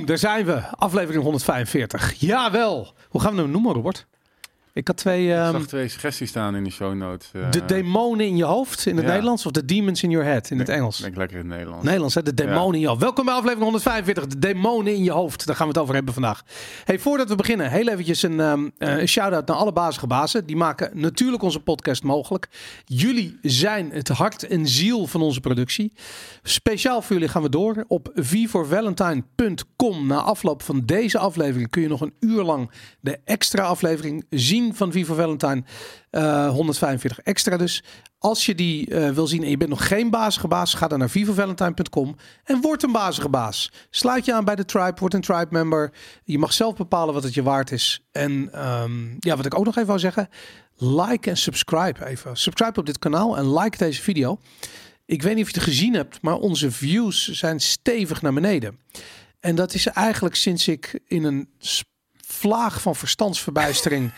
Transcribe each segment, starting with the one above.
daar zijn we. Aflevering 145. Jawel. Hoe gaan we hem noemen, Robert? Ik had Ik zag twee suggesties staan in de show notes. De demonen in je hoofd in het Nederlands of de demons in your head in het Engels? Ik denk lekker in het Nederlands. Nederlands, hè? De demonen in je hoofd. Welkom bij aflevering 145. De demonen in je hoofd. Daar gaan we het over hebben vandaag. Hey, voordat we beginnen, heel eventjes een shout-out naar alle bazige bazen. Die maken natuurlijk onze podcast mogelijk. Jullie zijn het hart en ziel van onze productie. Speciaal voor jullie gaan we door. Op vforvalentine.com. Na afloop van deze aflevering kun je nog een uur lang de extra aflevering zien van V for Valentine. 145 extra dus. Als je die wil zien en je bent nog geen bazige baas, ga dan naar vforvalentine.com en word een bazige baas. Sluit je aan bij de tribe, word een tribe member. Je mag zelf bepalen wat het je waard is. En wat ik ook nog even wou zeggen, like en subscribe even. Subscribe op dit kanaal en like deze video. Ik weet niet of je het gezien hebt, maar onze views zijn stevig naar beneden. En dat is eigenlijk sinds ik in een vlaag van verstandsverbijstering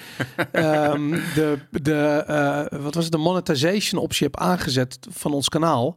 de monetization optie heb aangezet van ons kanaal.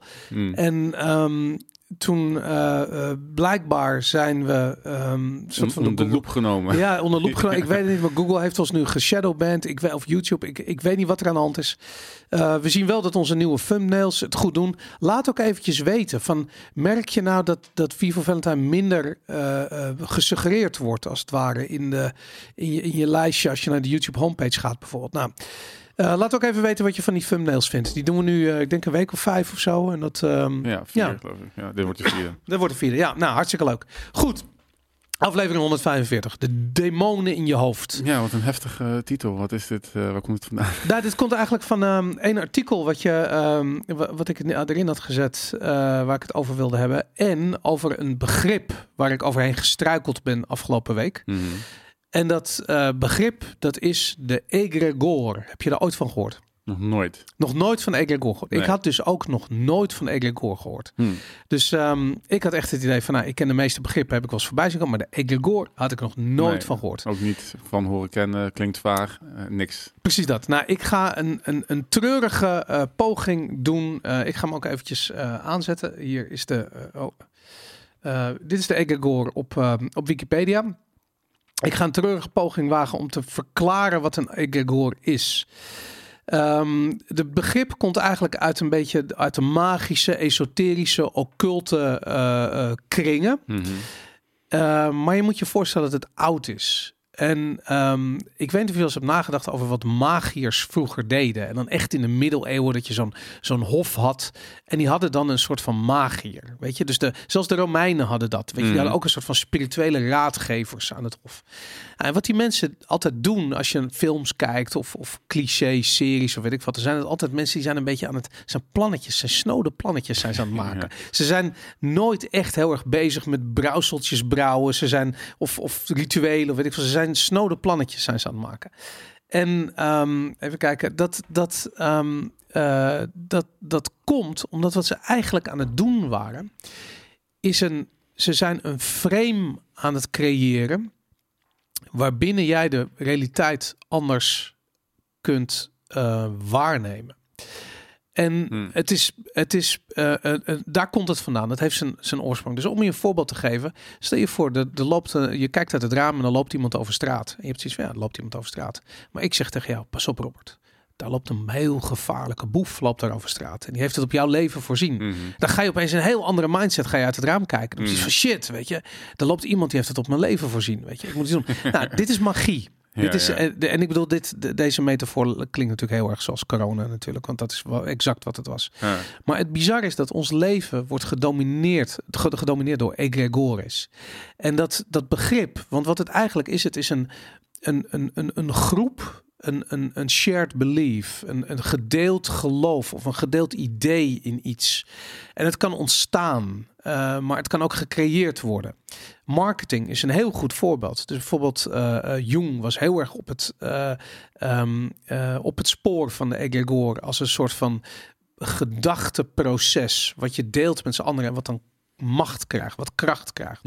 En toen blijkbaar zijn we onder de loep genomen. Ja, onder de loep genomen. Ik weet het niet, maar Google heeft ons nu geshadowband. Of YouTube. Ik weet niet wat er aan de hand is. We zien wel dat onze nieuwe thumbnails het goed doen. Laat ook eventjes weten. Merk je nou dat V for Valentine minder gesuggereerd wordt als het ware in je lijstje als je naar de YouTube homepage gaat bijvoorbeeld. Nou, laat ook even weten wat je van die thumbnails vindt. Die doen we nu, ik denk een week of 5 of zo. En dat, 4 geloof ik. Ja, dit wordt de 4. Dit wordt de 4. Ja, nou, hartstikke leuk. Goed. Aflevering 145. De demonen in je hoofd. Ja, wat een heftige titel. Wat is dit? Waar komt het vandaan? Nou, dit komt eigenlijk van een artikel wat ik erin had gezet, waar ik het over wilde hebben. En over een begrip waar ik overheen gestruikeld ben afgelopen week. Mm-hmm. En dat begrip, dat is de egregore. Heb je daar ooit van gehoord? Nog nooit. Nog nooit van egregore gehoord. Nee. Ik had dus ook nog nooit van egregore gehoord. Dus ik had echt het idee van, ik ken de meeste begrippen, heb ik wel eens voorbij zien komen, maar de egregore had ik nog nooit van gehoord. Ook niet van horen kennen, klinkt vaag, niks. Precies dat. Nou, ik ga een treurige poging doen. Ik ga hem ook eventjes aanzetten. Hier is dit is de egregore op Wikipedia. Ik ga een treurige poging wagen om te verklaren wat een egregore is. De begrip komt eigenlijk uit een beetje uit de magische, esoterische, occulte kringen. Mm-hmm. Maar je moet je voorstellen dat het oud is. En ik weet niet of je wel eens hebt nagedacht over wat magiërs vroeger deden. En dan echt in de middeleeuwen dat je zo'n hof had. En die hadden dan een soort van magier. Weet je, dus zelfs de Romeinen hadden dat. Weet je, die hadden ook een soort van spirituele raadgevers aan het hof. En wat die mensen altijd doen als je films kijkt of cliché-series of weet ik wat. Er zijn het altijd mensen die zijn een beetje aan het zijn plannetjes, zijn snode plannetjes zijn ze aan het maken. Ja. Ze zijn nooit echt heel erg bezig met brouwseltjes brouwen. Ze zijn of rituelen of weet ik wat. Ze zijn snode plannetjes zijn ze aan het maken. En even kijken, dat komt omdat wat ze eigenlijk aan het doen waren, ze zijn een frame aan het creëren waarbinnen jij de realiteit anders kunt waarnemen. En daar komt het vandaan. Dat heeft zijn oorsprong. Dus om je een voorbeeld te geven, stel je voor, je kijkt uit het raam en dan loopt iemand over straat. En je hebt zoiets van, er loopt iemand over straat. Maar ik zeg tegen jou, pas op Robert. Daar loopt een heel gevaarlijke boef loopt daar over straat. En die heeft het op jouw leven voorzien. Mm-hmm. Dan ga je opeens een heel andere mindset uit het raam kijken. Dan is van shit, weet je. Er loopt iemand die heeft het op mijn leven voorzien. Weet je. Ik moet iets doen. Nou, dit is magie. En ik bedoel, deze metafoor klinkt natuurlijk heel erg zoals corona natuurlijk. Want dat is wel exact wat het was. Ja. Maar het bizarre is dat ons leven wordt gedomineerd door egregores. En dat begrip, want wat het eigenlijk is, het is een groep, een shared belief, een gedeeld geloof of een gedeeld idee in iets. En het kan ontstaan, maar het kan ook gecreëerd worden. Marketing is een heel goed voorbeeld. Dus bijvoorbeeld Jung was heel erg op het spoor van de egregore als een soort van gedachteproces wat je deelt met z'n anderen en wat dan macht krijgt, wat kracht krijgt.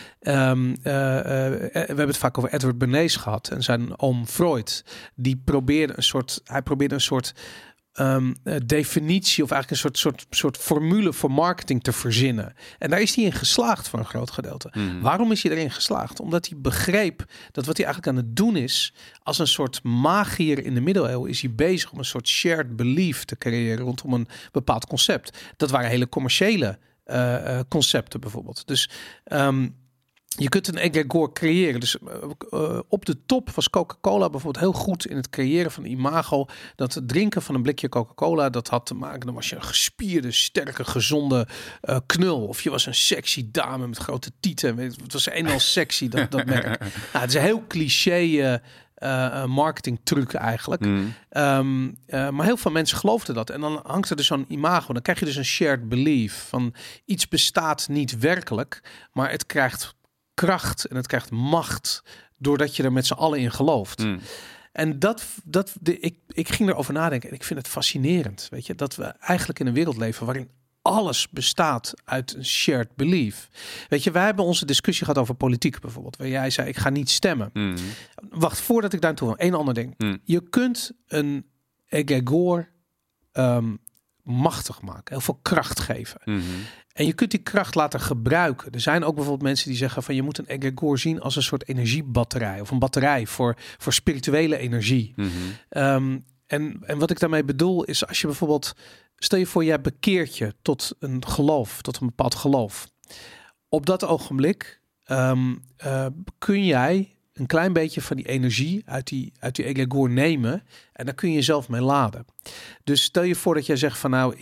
We hebben het vaak over Edward Bernays gehad en zijn oom Freud. Die probeerde een soort definitie of eigenlijk een soort formule voor marketing te verzinnen. En daar is hij in geslaagd voor een groot gedeelte. Waarom is hij erin geslaagd? Omdat hij begreep dat wat hij eigenlijk aan het doen is, als een soort magier in de middeleeuwen, is hij bezig om een soort shared belief te creëren rondom een bepaald concept. Dat waren hele commerciële concepten bijvoorbeeld. Dus je kunt een egregore creëren. Dus op de top was Coca-Cola bijvoorbeeld heel goed in het creëren van imago. Dat het drinken van een blikje Coca-Cola, dat had te maken, dan was je een gespierde, sterke, gezonde knul. Of je was een sexy dame met grote tieten. Het was eenmaal sexy, dat merk. Nou, het is een heel cliché marketing truc eigenlijk. Maar heel veel mensen geloofden dat. En dan hangt er dus zo'n imago. Dan krijg je dus een shared belief van iets bestaat niet werkelijk, maar het krijgt kracht en het krijgt macht doordat je er met z'n allen in gelooft. En ik ging erover nadenken en ik vind het fascinerend, weet je, dat we eigenlijk in een wereld leven waarin alles bestaat uit een shared belief. Weet je, wij hebben onze discussie gehad over politiek bijvoorbeeld, waar jij zei, ik ga niet stemmen. Wacht, voordat ik daar toe wil, één ander ding. Je kunt een egregore machtig maken, heel veel kracht geven. En je kunt die kracht laten gebruiken. Er zijn ook bijvoorbeeld mensen die zeggen van je moet een egregore zien als een soort energiebatterij of een batterij voor spirituele energie. En wat ik daarmee bedoel is als je bijvoorbeeld, stel je voor jij bekeert je tot een geloof, tot een bepaald geloof. Op dat ogenblik kun jij een klein beetje van die energie uit die egregore nemen en daar kun je jezelf mee laden. Dus stel je voor dat jij zegt van nou,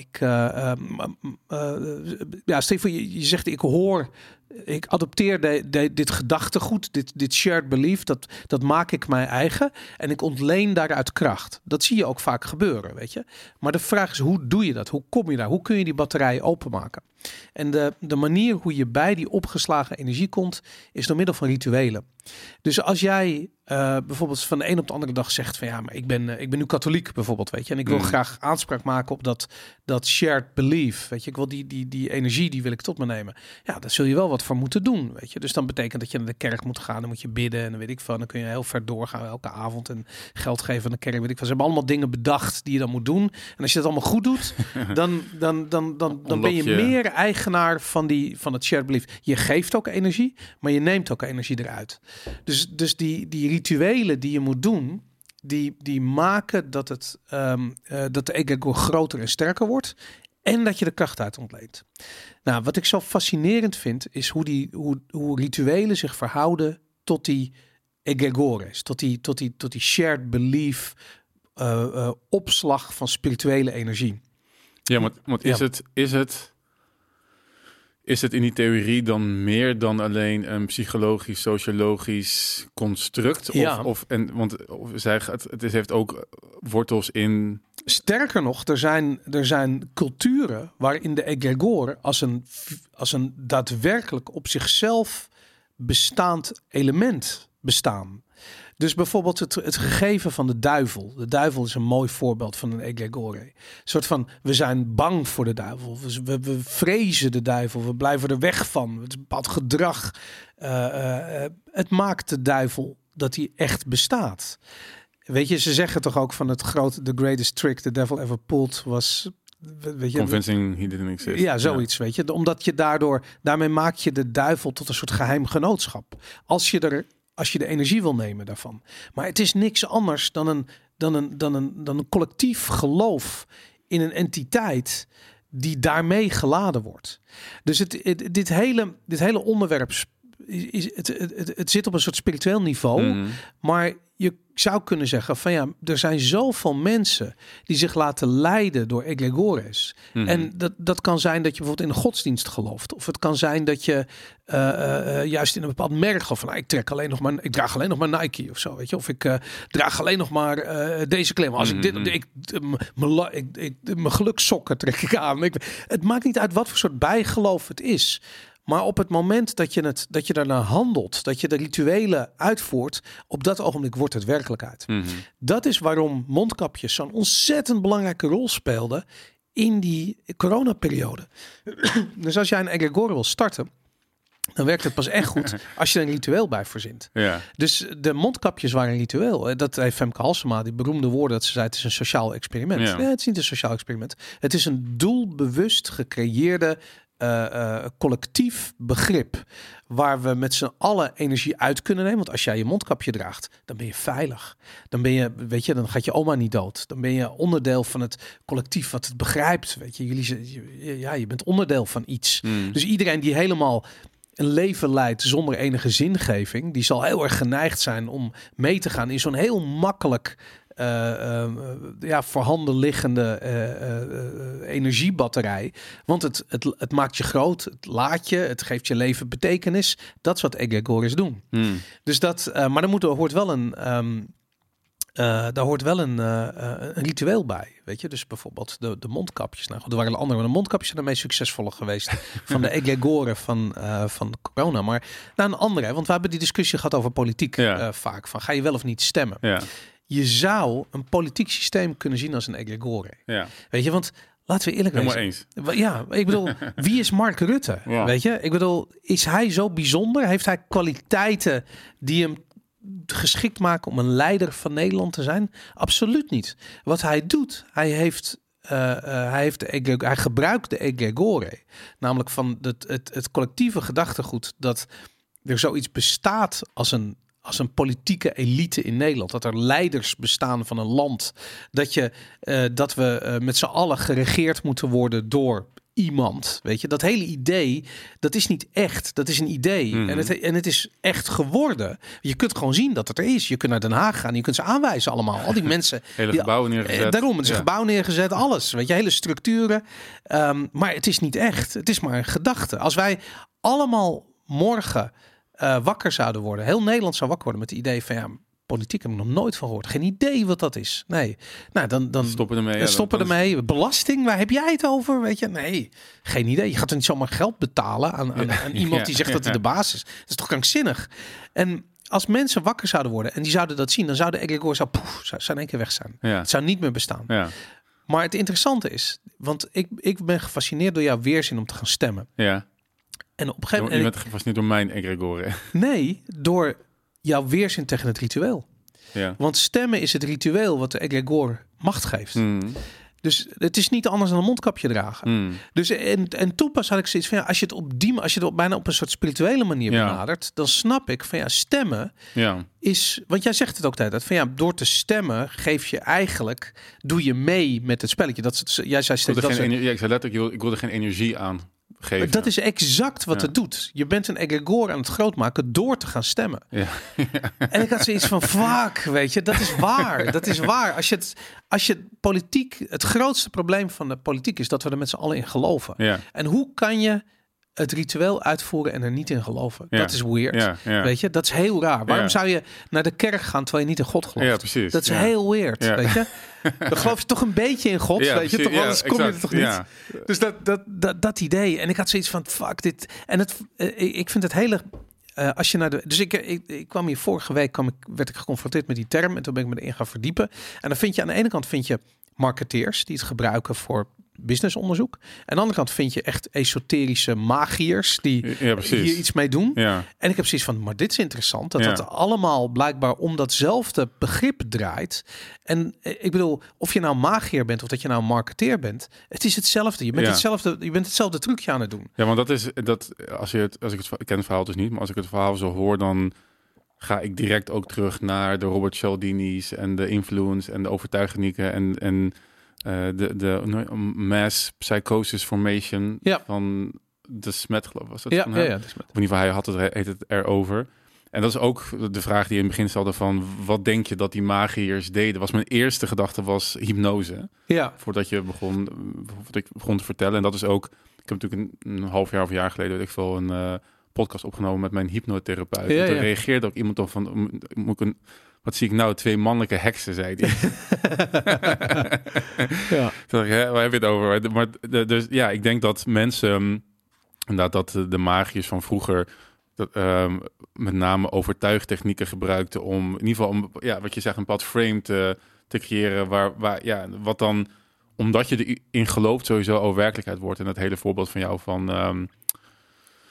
stel je voor je zegt ik adopteer dit gedachtegoed, dit shared belief, dat maak ik mijn eigen en ik ontleen daaruit kracht. Dat zie je ook vaak gebeuren, weet je. Maar de vraag is, hoe doe je dat? Hoe kom je daar? Hoe kun je die batterij openmaken? En de manier hoe je bij die opgeslagen energie komt, is door middel van rituelen. Dus als jij bijvoorbeeld van de een op de andere dag zegt van ja, maar ik ben nu katholiek bijvoorbeeld, weet je, en ik wil graag aanspraak maken op dat shared belief, weet je, ik wil die energie, die wil ik tot me nemen. Ja, daar zul je wel wat voor moeten doen, weet je. Dus dan betekent dat je naar de kerk moet gaan, dan moet je bidden en dan weet ik van, dan kun je heel ver doorgaan elke avond en geld geven aan de kerk, weet ik van. Ze hebben allemaal dingen bedacht die je dan moet doen. En als je dat allemaal goed doet, dan ben je meer eigenaar van het shared belief. Je geeft ook energie, maar je neemt ook energie eruit. Dus die rituelen die je moet doen, die maken dat dat de egregore groter en sterker wordt en dat je de kracht uit ontleent. Nou, wat ik zo fascinerend vind, is hoe rituelen zich verhouden tot die egregores, tot die shared belief, opslag van spirituele energie. Ja, maar is het in die theorie dan meer dan alleen een psychologisch, sociologisch construct? Ja. Het heeft ook wortels in. Sterker nog, er zijn culturen waarin de egregore als een daadwerkelijk op zichzelf bestaand element bestaan. Dus bijvoorbeeld het gegeven van de duivel. De duivel is een mooi voorbeeld van een egregore. Een soort van, we zijn bang voor de duivel. We vrezen de duivel. We blijven er weg van. Het is een bepaald gedrag. Het maakt de duivel dat hij echt bestaat. Weet je, ze zeggen toch ook van the greatest trick the devil ever pulled was... Weet je, convincing he didn't exist. Ja, zoiets, weet je. Omdat je daarmee maak je de duivel tot een soort geheim genootschap. Als je de energie wil nemen daarvan. Maar het is niks anders dan een collectief geloof in een entiteit die daarmee geladen wordt. Dus dit hele onderwerp het zit op een soort spiritueel niveau, maar je zou kunnen zeggen van ja, er zijn zoveel mensen die zich laten leiden door egregores. En dat kan zijn dat je bijvoorbeeld in een godsdienst gelooft. Of het kan zijn dat je juist in een bepaald merk gelooft van ik draag alleen nog maar Nike of zo, weet je. Of ik draag alleen nog maar deze kleding. Als ik mijn gelukssokken trek ik aan. Het maakt niet uit wat voor soort bijgeloof het is. Maar op het moment dat je daarnaar handelt, dat je de rituelen uitvoert, op dat ogenblik wordt het werkelijkheid. Dat is waarom mondkapjes zo'n ontzettend belangrijke rol speelden in die coronaperiode. Dus als jij een egregore wil starten, dan werkt het pas echt goed als je er een ritueel bij verzint. Ja. Dus de mondkapjes waren een ritueel. Dat heeft Femke Halsema, die beroemde woorden, dat ze zei, het is een sociaal experiment. Ja. Nee, het is niet een sociaal experiment. Het is een doelbewust gecreëerde collectief begrip waar we met z'n allen energie uit kunnen nemen. Want als jij je mondkapje draagt, dan ben je veilig. Dan ben je, weet je, dan gaat je oma niet dood. Dan ben je onderdeel van het collectief wat het begrijpt. Weet je, je bent onderdeel van iets. Dus iedereen die helemaal een leven leidt zonder enige zingeving, die zal heel erg geneigd zijn om mee te gaan in zo'n heel makkelijk voorhanden liggende energiebatterij. Want het maakt je groot, het laat je, het geeft je leven betekenis. Dat is wat egregores doen. Dus dat, maar er hoort wel een ritueel bij, weet je. Dus bijvoorbeeld de mondkapjes. Nou goed, er waren andere, maar de mondkapjes zijn de meest succesvolle geweest van de egregoren van corona. Maar een andere, want we hebben die discussie gehad over politiek vaak. Van ga je wel of niet stemmen? Ja. Je zou een politiek systeem kunnen zien als een egregore. Ja. Weet je, want laten we eerlijk zijn. Helemaal eens. Ja, ik bedoel, wie is Mark Rutte? Ja. Weet je, ik bedoel, is hij zo bijzonder? Heeft hij kwaliteiten die hem geschikt maken om een leider van Nederland te zijn? Absoluut niet. Wat hij doet, hij gebruikt de egregore, namelijk van het collectieve gedachtegoed dat er zoiets bestaat als een politieke elite in Nederland. Dat er leiders bestaan van een land. Dat we met z'n allen geregeerd moeten worden door iemand. Weet je, dat hele idee, dat is niet echt. Dat is een idee. En het is echt geworden. Je kunt gewoon zien dat het er is. Je kunt naar Den Haag gaan. Je kunt ze aanwijzen allemaal. Al die mensen. Hele gebouwen neergezet. Daarom, het is een gebouw neergezet. Alles. Weet je, hele structuren. Maar het is niet echt. Het is maar een gedachte. Als wij allemaal morgen wakker zouden worden. Heel Nederland zou wakker worden met het idee van politiek heb ik nog nooit van gehoord. Geen idee wat dat is. Nee. Nou, dan stoppen ermee. Stoppen ermee. Belasting, waar heb jij het over? Weet je? Nee, geen idee. Je gaat er niet zomaar geld betalen aan iemand die zegt dat hij de baas is. Dat is toch krankzinnig? En als mensen wakker zouden worden en die zouden dat zien, dan zou de egregore zou in één keer weg zijn. Ja. Het zou niet meer bestaan. Ja. Maar het interessante is, want ik ben gefascineerd door jouw weerzin om te gaan stemmen. Ja. En op een gegeven moment... Je bent gefascineerd door mijn egregore. Nee, door jouw weerzin tegen het ritueel. Ja. Want stemmen is het ritueel wat de egregore macht geeft. Dus het is niet anders dan een mondkapje dragen. Dus en toen pas had ik zoiets van als je het bijna op een soort spirituele manier benadert, dan snap ik van stemmen is, want jij zegt het ook altijd van door te stemmen doe je mee met het spelletje. Jij zei steeds ik zei letterlijk, ik wilde geen energie aan geven. Maar dat is exact wat het doet. Je bent een egregore aan het grootmaken door te gaan stemmen. Ja. En ik had zoiets van, fuck, weet je, dat is waar. Dat is waar. Als je politiek, het grootste probleem van de politiek is dat we er met z'n allen in geloven. Ja. En hoe kan je het ritueel uitvoeren en er niet in geloven? Ja. Dat is weird. Ja. Weet je, dat is heel raar. Waarom zou je naar de kerk gaan terwijl je niet in God gelooft? Ja, precies. Dat is heel weird, weet je. Dan geloof je toch een beetje in God, weet je. Toch anders kom je er toch niet. Ja. Dus dat idee. En ik had zoiets van, fuck dit. En ik vind het hele... als je naar de... Dus ik kwam hier vorige week, werd ik geconfronteerd met die term. En toen ben ik me erin gaan verdiepen. En dan vind je aan de ene kant marketeers die het gebruiken voor businessonderzoek. En aan de andere kant vind je echt esoterische magiërs die hier iets mee doen. Ja. En ik heb zoiets van, maar dit is interessant. Dat het allemaal blijkbaar om datzelfde begrip draait. En ik bedoel, of je nou magiër bent of dat je nou marketeer bent, het is hetzelfde. Je bent hetzelfde trucje aan het doen. Ja, want ik ken het verhaal dus niet, maar als ik het verhaal zo hoor, dan ga ik direct ook terug naar de Robert Cialdini's en de Influence en de overtuigenieken en de mass psychosis formation van de Smet, geloof ik, was dat van hem? Ja, in ieder geval, hij heet het erover. En dat is ook de vraag die je in het begin stelde van, wat denk je dat die magiërs deden? Was mijn eerste gedachte was hypnose. Ja. Voordat ik begon te vertellen. En dat is ook, ik heb natuurlijk een half jaar of een jaar geleden, weet ik veel, een podcast opgenomen met mijn hypnotherapeut. En toen reageerde ook iemand op van, wat zie ik nou? 2 mannelijke heksen, zei hij. Toen dacht ik, waar heb je het over? Maar dus ja, ik denk dat mensen, inderdaad, dat de magiërs van vroeger met name overtuigtechnieken gebruikten om in ieder geval, wat je zegt, een bepaald frame te creëren waar wat dan, omdat je erin gelooft, sowieso al werkelijkheid wordt. En het hele voorbeeld van jou van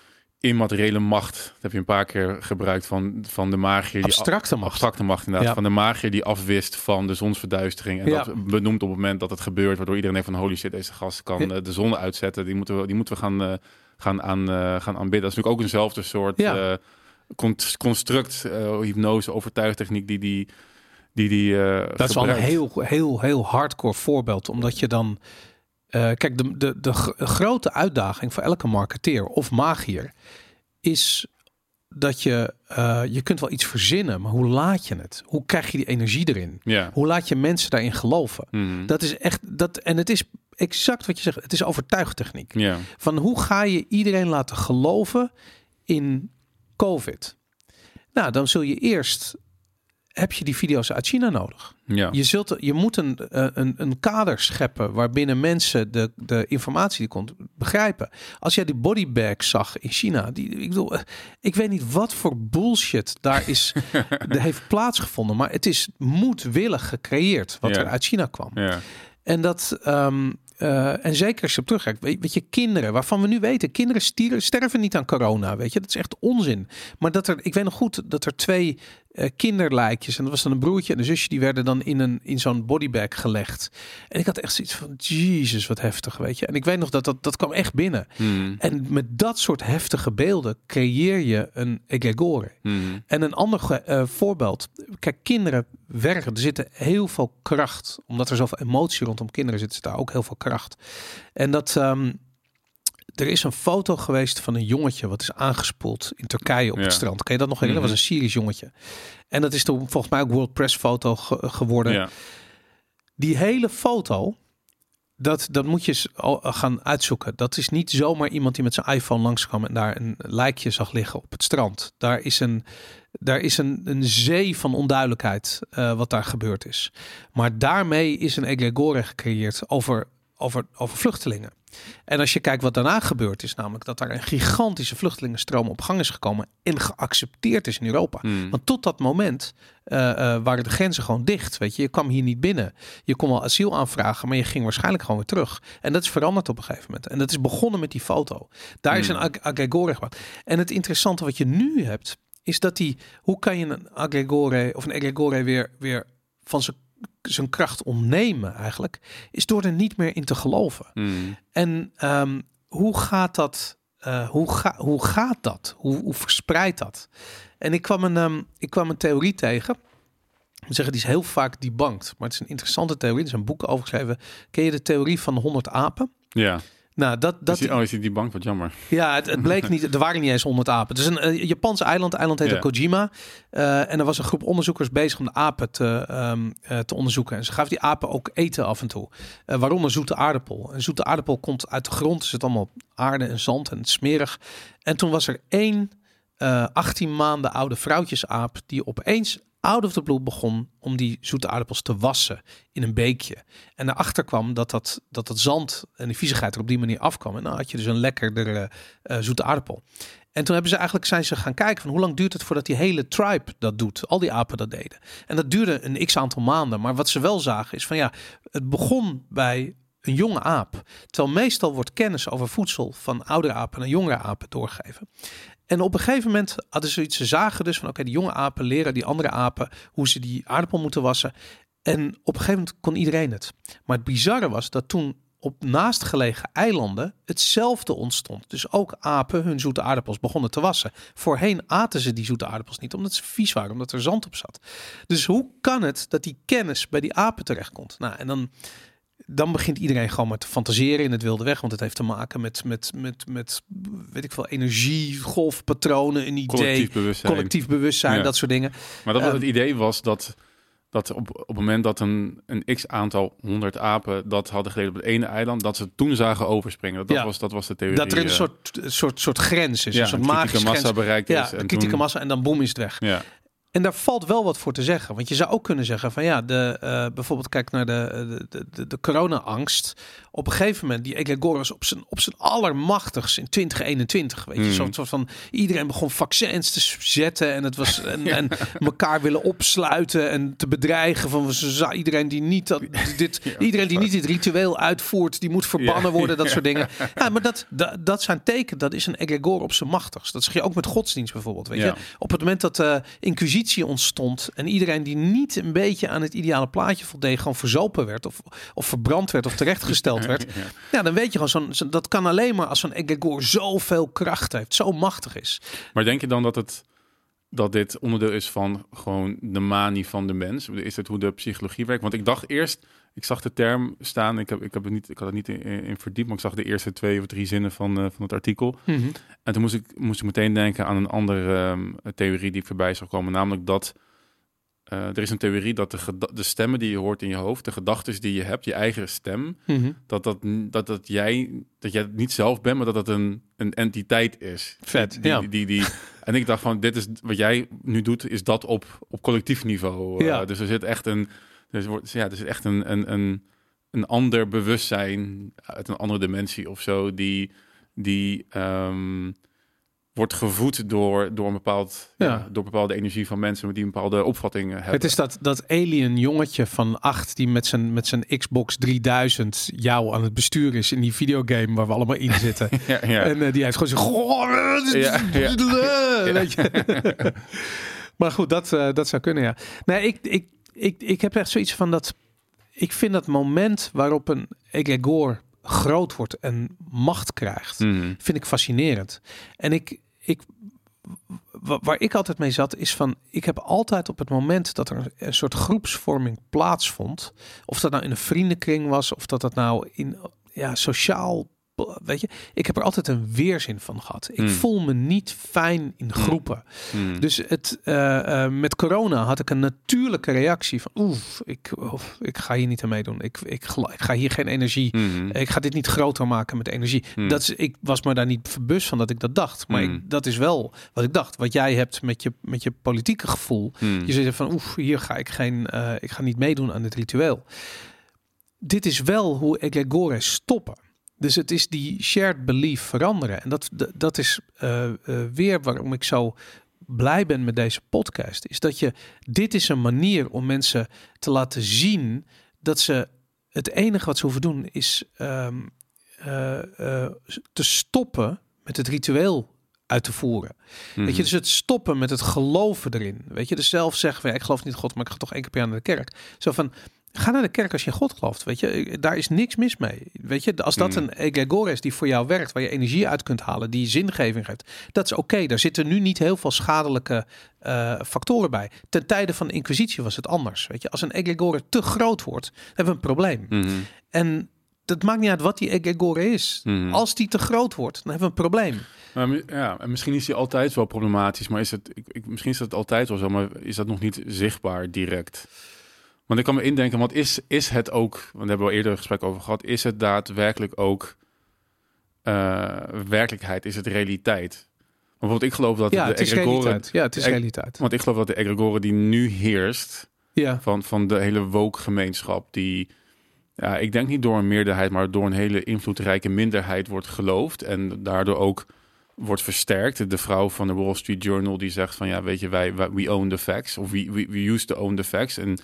immateriële macht. Dat heb je een paar keer gebruikt van de magier. Abstracte macht. Abstracte macht, inderdaad. Ja. Van de magier die afwist van de zonsverduistering. En dat benoemt op het moment dat het gebeurt. Waardoor iedereen denkt van holy shit, deze gast kan de zon uitzetten. Die moeten we gaan aanbidden. Dat is natuurlijk ook eenzelfde soort construct, hypnose, overtuigtechniek die dat is wel een heel hardcore voorbeeld. Omdat je dan... kijk, de grote uitdaging voor elke marketeer of magier is dat je kunt wel iets verzinnen, maar hoe laat je het? Hoe krijg je die energie erin? Ja. Hoe laat je mensen daarin geloven? Dat is echt en het is exact wat je zegt. Het is overtuigtechniek. Ja. Van hoe ga je iedereen laten geloven in COVID? Nou, dan zul je eerst heb je die video's uit China nodig. Ja. Je moet een kader scheppen waarbinnen mensen de informatie die komt begrijpen. Als jij die bodybag zag in China, ik weet niet wat voor bullshit daar heeft plaatsgevonden, maar het is moedwillig gecreëerd wat er uit China kwam. Ja. En dat en zeker als je op terugkijkt, weet je, kinderen waarvan we nu weten, kinderen sterven niet aan corona, weet je, dat is echt onzin. Maar ik weet nog goed dat er 2 kinderlijkjes, en dat was dan een broertje en een zusje, die werden dan in zo'n bodybag gelegd. En ik had echt zoiets van, Jezus, wat heftig, weet je. En ik weet nog dat kwam echt binnen. En met dat soort heftige beelden creëer je een egregore. En een ander voorbeeld, kijk, kinderen werken, er zitten heel veel kracht, omdat er zoveel emotie rondom kinderen zit daar ook heel veel kracht. En dat er is een foto geweest van een jongetje wat is aangespoeld in Turkije op het strand. Kan je dat nog herinneren? Dat was een Syrisch jongetje. En dat is toen volgens mij ook World Press foto geworden. Ja. Die hele foto, dat moet je gaan uitzoeken. Dat is niet zomaar iemand die met zijn iPhone langskwam en daar een lijkje zag liggen op het strand. Daar is een zee van onduidelijkheid wat daar gebeurd is. Maar daarmee is een egregore gecreëerd over vluchtelingen. En als je kijkt wat daarna gebeurd is, namelijk dat daar een gigantische vluchtelingenstroom op gang is gekomen en geaccepteerd is in Europa. Want tot dat moment waren de grenzen gewoon dicht. Weet je, je kwam hier niet binnen. Je kon wel asiel aanvragen, maar je ging waarschijnlijk gewoon weer terug. En dat is veranderd op een gegeven moment. En dat is begonnen met die foto. Daar is een egregore gemaakt. En het interessante wat je nu hebt, is dat hoe kan je een egregore of een egregore weer van zijn kracht ontnemen eigenlijk, is door er niet meer in te geloven. En hoe gaat dat? Hoe gaat dat? Hoe verspreidt dat? En ik kwam een theorie tegen. Ik moet zeggen, die is heel vaak debunked, maar het is een interessante theorie. Er zijn boeken over geschreven. Ken je de theorie van de 100 apen? Ja. Nou, is die bank? Wat jammer. Ja, het bleek niet. Er waren niet eens 100 apen. Het is een Japans eiland. Het eiland heette Kojima. En er was een groep onderzoekers bezig om de apen te onderzoeken. En ze gaven die apen ook eten af en toe. Waaronder zoete aardappel. En zoete aardappel komt uit de grond. Er zit allemaal aarde en zand en het smerig. En toen was er 18 maanden oude vrouwtjesaap die opeens out of the blue begon om die zoete aardappels te wassen in een beekje. En daarachter kwam dat zand en die viezigheid er op die manier afkwam. En dan had je dus een lekkerdere zoete aardappel. En toen zijn ze gaan kijken van hoe lang duurt het voordat die hele tribe dat doet. Al die apen dat deden. En dat duurde een x-aantal maanden. Maar wat ze wel zagen is van het begon bij een jonge aap. Terwijl meestal wordt kennis over voedsel van oudere apen naar jongere apen doorgegeven. En op een gegeven moment hadden ze iets. Ze zagen dus van die jonge apen leren die andere apen hoe ze die aardappel moeten wassen. En op een gegeven moment kon iedereen het. Maar het bizarre was dat toen op naastgelegen eilanden hetzelfde ontstond. Dus ook apen hun zoete aardappels begonnen te wassen. Voorheen aten ze die zoete aardappels niet, omdat ze vies waren, omdat er zand op zat. Dus hoe kan het dat die kennis bij die apen terechtkomt? Nou, en dan begint iedereen gewoon maar te fantaseren in het wilde weg. Want het heeft te maken met weet ik veel, energie, golfpatronen, een idee. Collectief bewustzijn, dat soort dingen. Maar dat het idee was dat op het moment dat een x-aantal 100 apen dat hadden geleden op het ene eiland, dat ze toen zagen overspringen. Dat was de theorie. Dat er een soort grens is. Een soort magische massa grens bereikt is. En kritieke massa en dan boem is het weg. Ja. En daar valt wel wat voor te zeggen. Want je zou ook kunnen zeggen van ja, bijvoorbeeld kijk naar de corona-angst. Op een gegeven moment, die egregore was op zijn allermachtigst in 2021. Weet je, zo'n soort van iedereen begon vaccins te zetten en het was en elkaar willen opsluiten en te bedreigen van iedereen die niet dit ritueel uitvoert, die moet verbannen worden, dat soort dingen. Ja, maar dat zijn teken, dat is een egregore op zijn machtigst. Dat zeg je ook met godsdienst bijvoorbeeld. Weet je, op het moment dat de inquisitie ontstond en iedereen die niet een beetje aan het ideale plaatje voldeed, gewoon verzopen werd of verbrand werd of terechtgesteld werd. Ja, dan weet je gewoon, dat kan alleen maar als zo'n egregore zoveel kracht heeft, zo machtig is. Maar denk je dan dat dit onderdeel is van gewoon de manie van de mens? Is het hoe de psychologie werkt? Want ik dacht eerst, ik zag de term staan, ik had het niet in verdiept, maar ik zag de eerste 2 of 3 zinnen van het artikel. Mm-hmm. En toen moest ik meteen denken aan een andere theorie die voorbij zou komen, namelijk dat er is een theorie dat de stemmen die je hoort in je hoofd, de gedachten die je hebt, je eigen stem, dat jij het niet zelf bent, maar dat een entiteit is. Vet, En ik dacht van, dit is wat jij nu doet, is dat op collectief niveau. Dus er zit echt een ander bewustzijn uit een andere dimensie of zo, die wordt gevoed door een door bepaalde energie van mensen die een bepaalde opvatting hebben. Het is dat alien jongetje van 8 die met zijn Xbox 3000 jou aan het besturen is in die videogame waar we allemaal in zitten. En die heeft gewoon weet je. Maar goed, dat zou kunnen, ja. Nee, ik heb echt zoiets van dat. Ik vind dat moment waarop een egregore groot wordt en macht krijgt, vind ik fascinerend. En waar ik altijd mee zat, is van, ik heb altijd op het moment dat er een soort groepsvorming plaatsvond, of dat nou in een vriendenkring was, of dat nou in sociaal, weet je, ik heb er altijd een weerzin van gehad. Ik voel me niet fijn in groepen. Dus met corona had ik een natuurlijke reactie van ik ga hier niet aan meedoen. Ik ga hier geen energie. Ik ga dit niet groter maken met energie. Ik was me daar niet bewust van dat ik dat dacht. Maar dat is wel wat ik dacht. Wat jij hebt met je politieke gevoel. Je zegt van hier ga ik ga niet meedoen aan dit ritueel. Dit is wel hoe egregores stoppen. Dus het is die shared belief veranderen. En dat is weer waarom ik zo blij ben met deze podcast. Is dat dit is een manier om mensen te laten zien dat ze het enige wat ze hoeven doen is te stoppen met het ritueel uit te voeren. Weet je, dus het stoppen met het geloven erin. Weet je, dus zelf zeggen we, ik geloof niet in God, maar ik ga toch 1 keer per jaar naar de kerk. Zo van, ga naar de kerk als je in God gelooft. Weet je, daar is niks mis mee. Weet je, als dat een egregore is die voor jou werkt, waar je energie uit kunt halen, die zingeving geeft, dat is oké. Daar zitten nu niet heel veel schadelijke factoren bij. Ten tijde van de Inquisitie was het anders. Weet je, als een egregore te groot wordt, hebben we een probleem. En dat maakt niet uit wat die egregore is. Als die te groot wordt, dan hebben we een probleem. En misschien is die altijd wel problematisch, maar misschien is dat altijd wel zo, maar is dat nog niet zichtbaar direct? Want ik kan me indenken, want is het ook, want daar hebben we al eerder een gesprek over gehad, is het daadwerkelijk ook werkelijkheid? Is het realiteit? Bijvoorbeeld, ik geloof dat het is realiteit. Ja, het is realiteit. Want ik geloof dat de egregore die nu heerst, van de hele woke gemeenschap, die, ik denk niet door een meerderheid, maar door een hele invloedrijke minderheid wordt geloofd en daardoor ook wordt versterkt. De vrouw van de Wall Street Journal die zegt van weet je, we own the facts, of we used to own the facts. En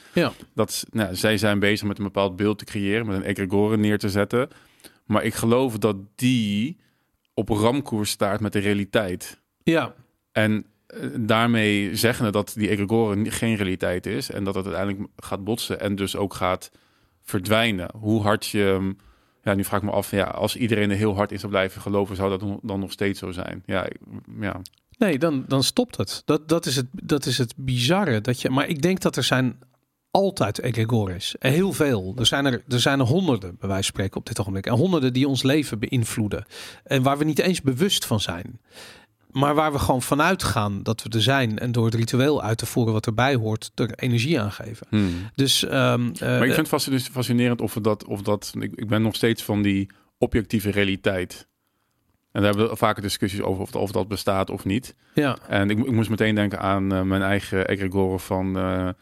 zij zijn bezig met een bepaald beeld te creëren, met een egregore neer te zetten. Maar ik geloof dat die op ramkoers staat met de realiteit. Ja. En daarmee zeggen dat die egregore geen realiteit is en dat het uiteindelijk gaat botsen en dus ook gaat verdwijnen. Hoe hard je... Ja, nu vraag ik me af, als iedereen er heel hard in zou blijven geloven, zou dat dan nog steeds zo zijn? Ja. Nee, dan stopt het. Dat is het bizarre. Maar ik denk dat er zijn altijd egregores. Heel veel. Er zijn er honderden, bij wijze van spreken, op dit ogenblik. En honderden die ons leven beïnvloeden. En waar we niet eens bewust van zijn. Maar waar we gewoon vanuit gaan dat we er zijn en door het ritueel uit te voeren wat erbij hoort, er energie aan geven. Dus, maar ik vind het dus fascinerend of dat ik ben nog steeds van die objectieve realiteit. En daar hebben we vaker discussies over of dat bestaat of niet. Ja. En ik moest meteen denken aan mijn eigen egregore van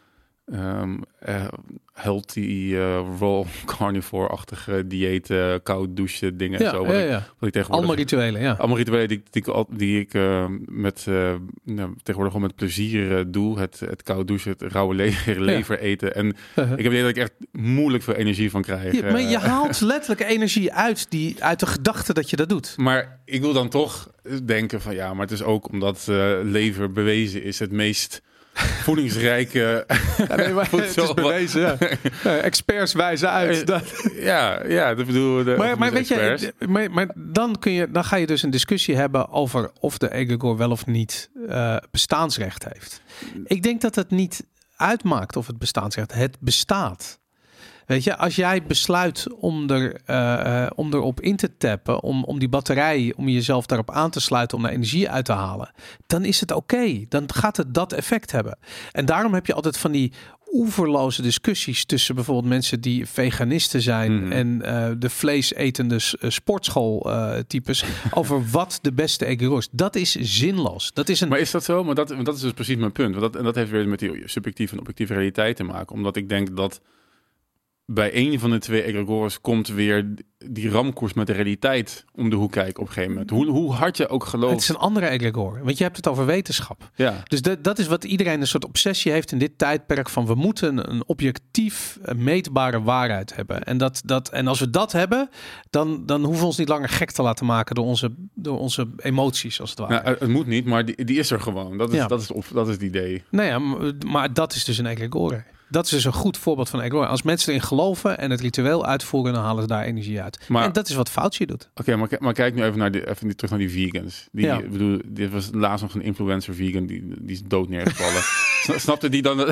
healthy, raw, carnivore-achtige dieeten, koud douchen, dingen en zo. Wat ik tegenwoordig, allemaal rituelen, ja. Allemaal rituelen die ik tegenwoordig gewoon met plezier doe. Het koud douchen, het rauwe lever eten. En ik heb de idee dat ik echt moeilijk veel energie van krijg. Ja, maar je haalt letterlijk energie uit de gedachte dat je dat doet. Maar ik wil dan toch denken van ja, maar het is ook omdat lever bewezen is het meest voedingsrijke het is bewezen, ja. Experts wijzen uit. Dat bedoel maar weet je, maar dan ga je dus een discussie hebben over of de egregore wel of niet bestaansrecht heeft. Ik denk dat het niet uitmaakt of het bestaansrecht. Het bestaat. Weet je, als jij besluit om erop in te tappen, om die batterij, om jezelf daarop aan te sluiten, om daar energie uit te halen, dan is het oké. Dan gaat het dat effect hebben. En daarom heb je altijd van die oeverloze discussies tussen bijvoorbeeld mensen die veganisten zijn en de vleesetende sportschooltypes over wat de beste egregore is. Dat is zinloos. Maar is dat zo? Maar dat is dus precies mijn punt. Want dat heeft weer met die subjectieve en objectieve realiteit te maken. Omdat ik denk dat bij een van de twee egregores komt weer die ramkoers met de realiteit om de hoek kijken op een gegeven moment. Hoe hard je ook gelooft. Het is een andere egregore, want je hebt het over wetenschap. Ja. Dus dat is wat iedereen een soort obsessie heeft in dit tijdperk van we moeten een objectief meetbare waarheid hebben. En als we dat hebben, dan hoeven we ons niet langer gek te laten maken door onze emoties als het ware. Nou, het moet niet, maar die is er gewoon. Dat is het idee. Nou ja, maar dat is dus een egregore. Dat is dus een goed voorbeeld van egregore. Als mensen erin geloven en het ritueel uitvoeren, dan halen ze daar energie uit. En dat is wat Fauci doet. Oké, maar kijk nu even terug naar die vegans. Ik bedoel, dit was laatst nog een influencer vegan, die is dood neergevallen. Snapte die dan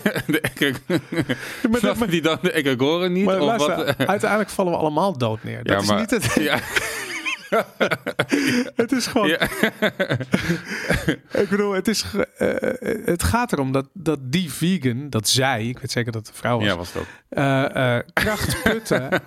de egregore niet? Maar of luister, wat? Uiteindelijk vallen we allemaal dood neer. Dat is niet het. Ja. Het is gewoon. Ja. Ik bedoel, het gaat erom dat die vegan, dat zij, ik weet zeker dat het een vrouw was. Ja, was het ook. Kracht putten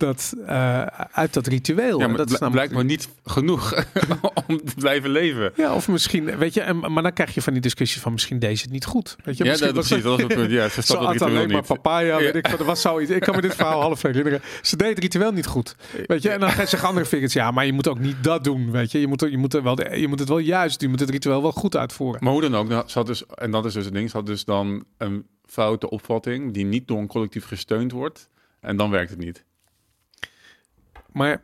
uit dat ritueel. Ja, maar dat is blijkbaar niet genoeg om te blijven leven. Ja, of misschien, weet je, maar dan krijg je van die discussies van misschien deze het niet goed. Weet je, ja, precies. Dat was het punt. Ja, ze snapt het ritueel alleen maar papaya. Weet ik, er was zoiets. Ik kan me dit verhaal half herinneren. Ze deed het ritueel niet goed. Weet je, en dan gaan zeggen andere vegans, ja, maar je moet ook niet dat doen. Weet je, je moet het wel juist. Je moet het ritueel wel goed uitvoeren. Maar hoe dan ook, en dat is dus het ding, ze had dus dan een foute opvatting die niet door een collectief gesteund wordt. En dan werkt het niet. Maar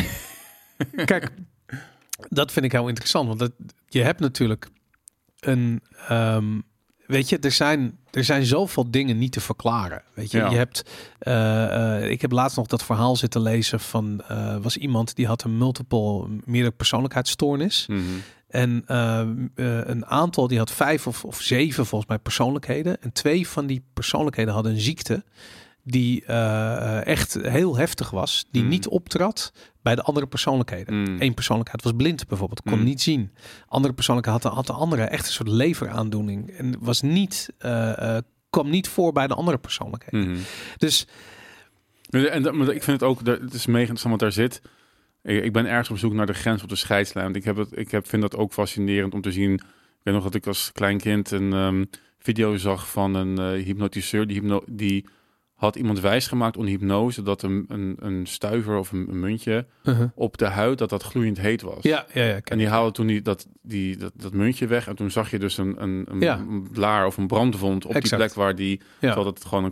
kijk, dat vind ik heel interessant. Want je hebt natuurlijk een... weet je, er zijn zoveel dingen niet te verklaren. Weet je, je hebt... ik heb laatst nog dat verhaal zitten lezen van... was iemand die had een meerdere persoonlijkheidsstoornis. Mm-hmm. En een aantal, die had 5 of 7 volgens mij persoonlijkheden. En 2 van die persoonlijkheden hadden een ziekte die echt heel heftig was. Die niet optrad bij de andere persoonlijkheden. Eén persoonlijkheid was blind bijvoorbeeld, kon niet zien. Andere persoonlijkheid had de andere echt een soort leveraandoening. En was niet, kwam niet voor bij de andere persoonlijkheden. Dus... Maar ik vind het ook, het is meegenomen wat daar zit. Ik ben ergens op zoek naar de grens op de scheidslijn. Want vind dat ook fascinerend om te zien. Ik weet nog dat ik als klein kind een video zag van een hypnotiseur. Die had iemand wijsgemaakt onder hypnose dat een stuiver of een muntje op de huid dat gloeiend heet was. Ja, en die haalde toen dat muntje weg. En toen zag je dus een blaar of een brandwond op die plek waar terwijl het gewoon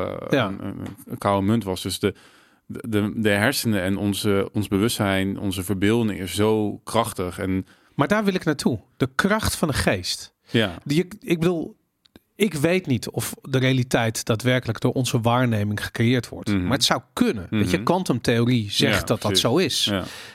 een koude munt was. Dus de hersenen en ons bewustzijn, onze verbeelding is zo krachtig. Maar daar wil ik naartoe. De kracht van de geest. Ja. Ik bedoel, ik weet niet of de realiteit daadwerkelijk door onze waarneming gecreëerd wordt. Maar het zou kunnen. Weet je, kwantumtheorie zegt dat zo is.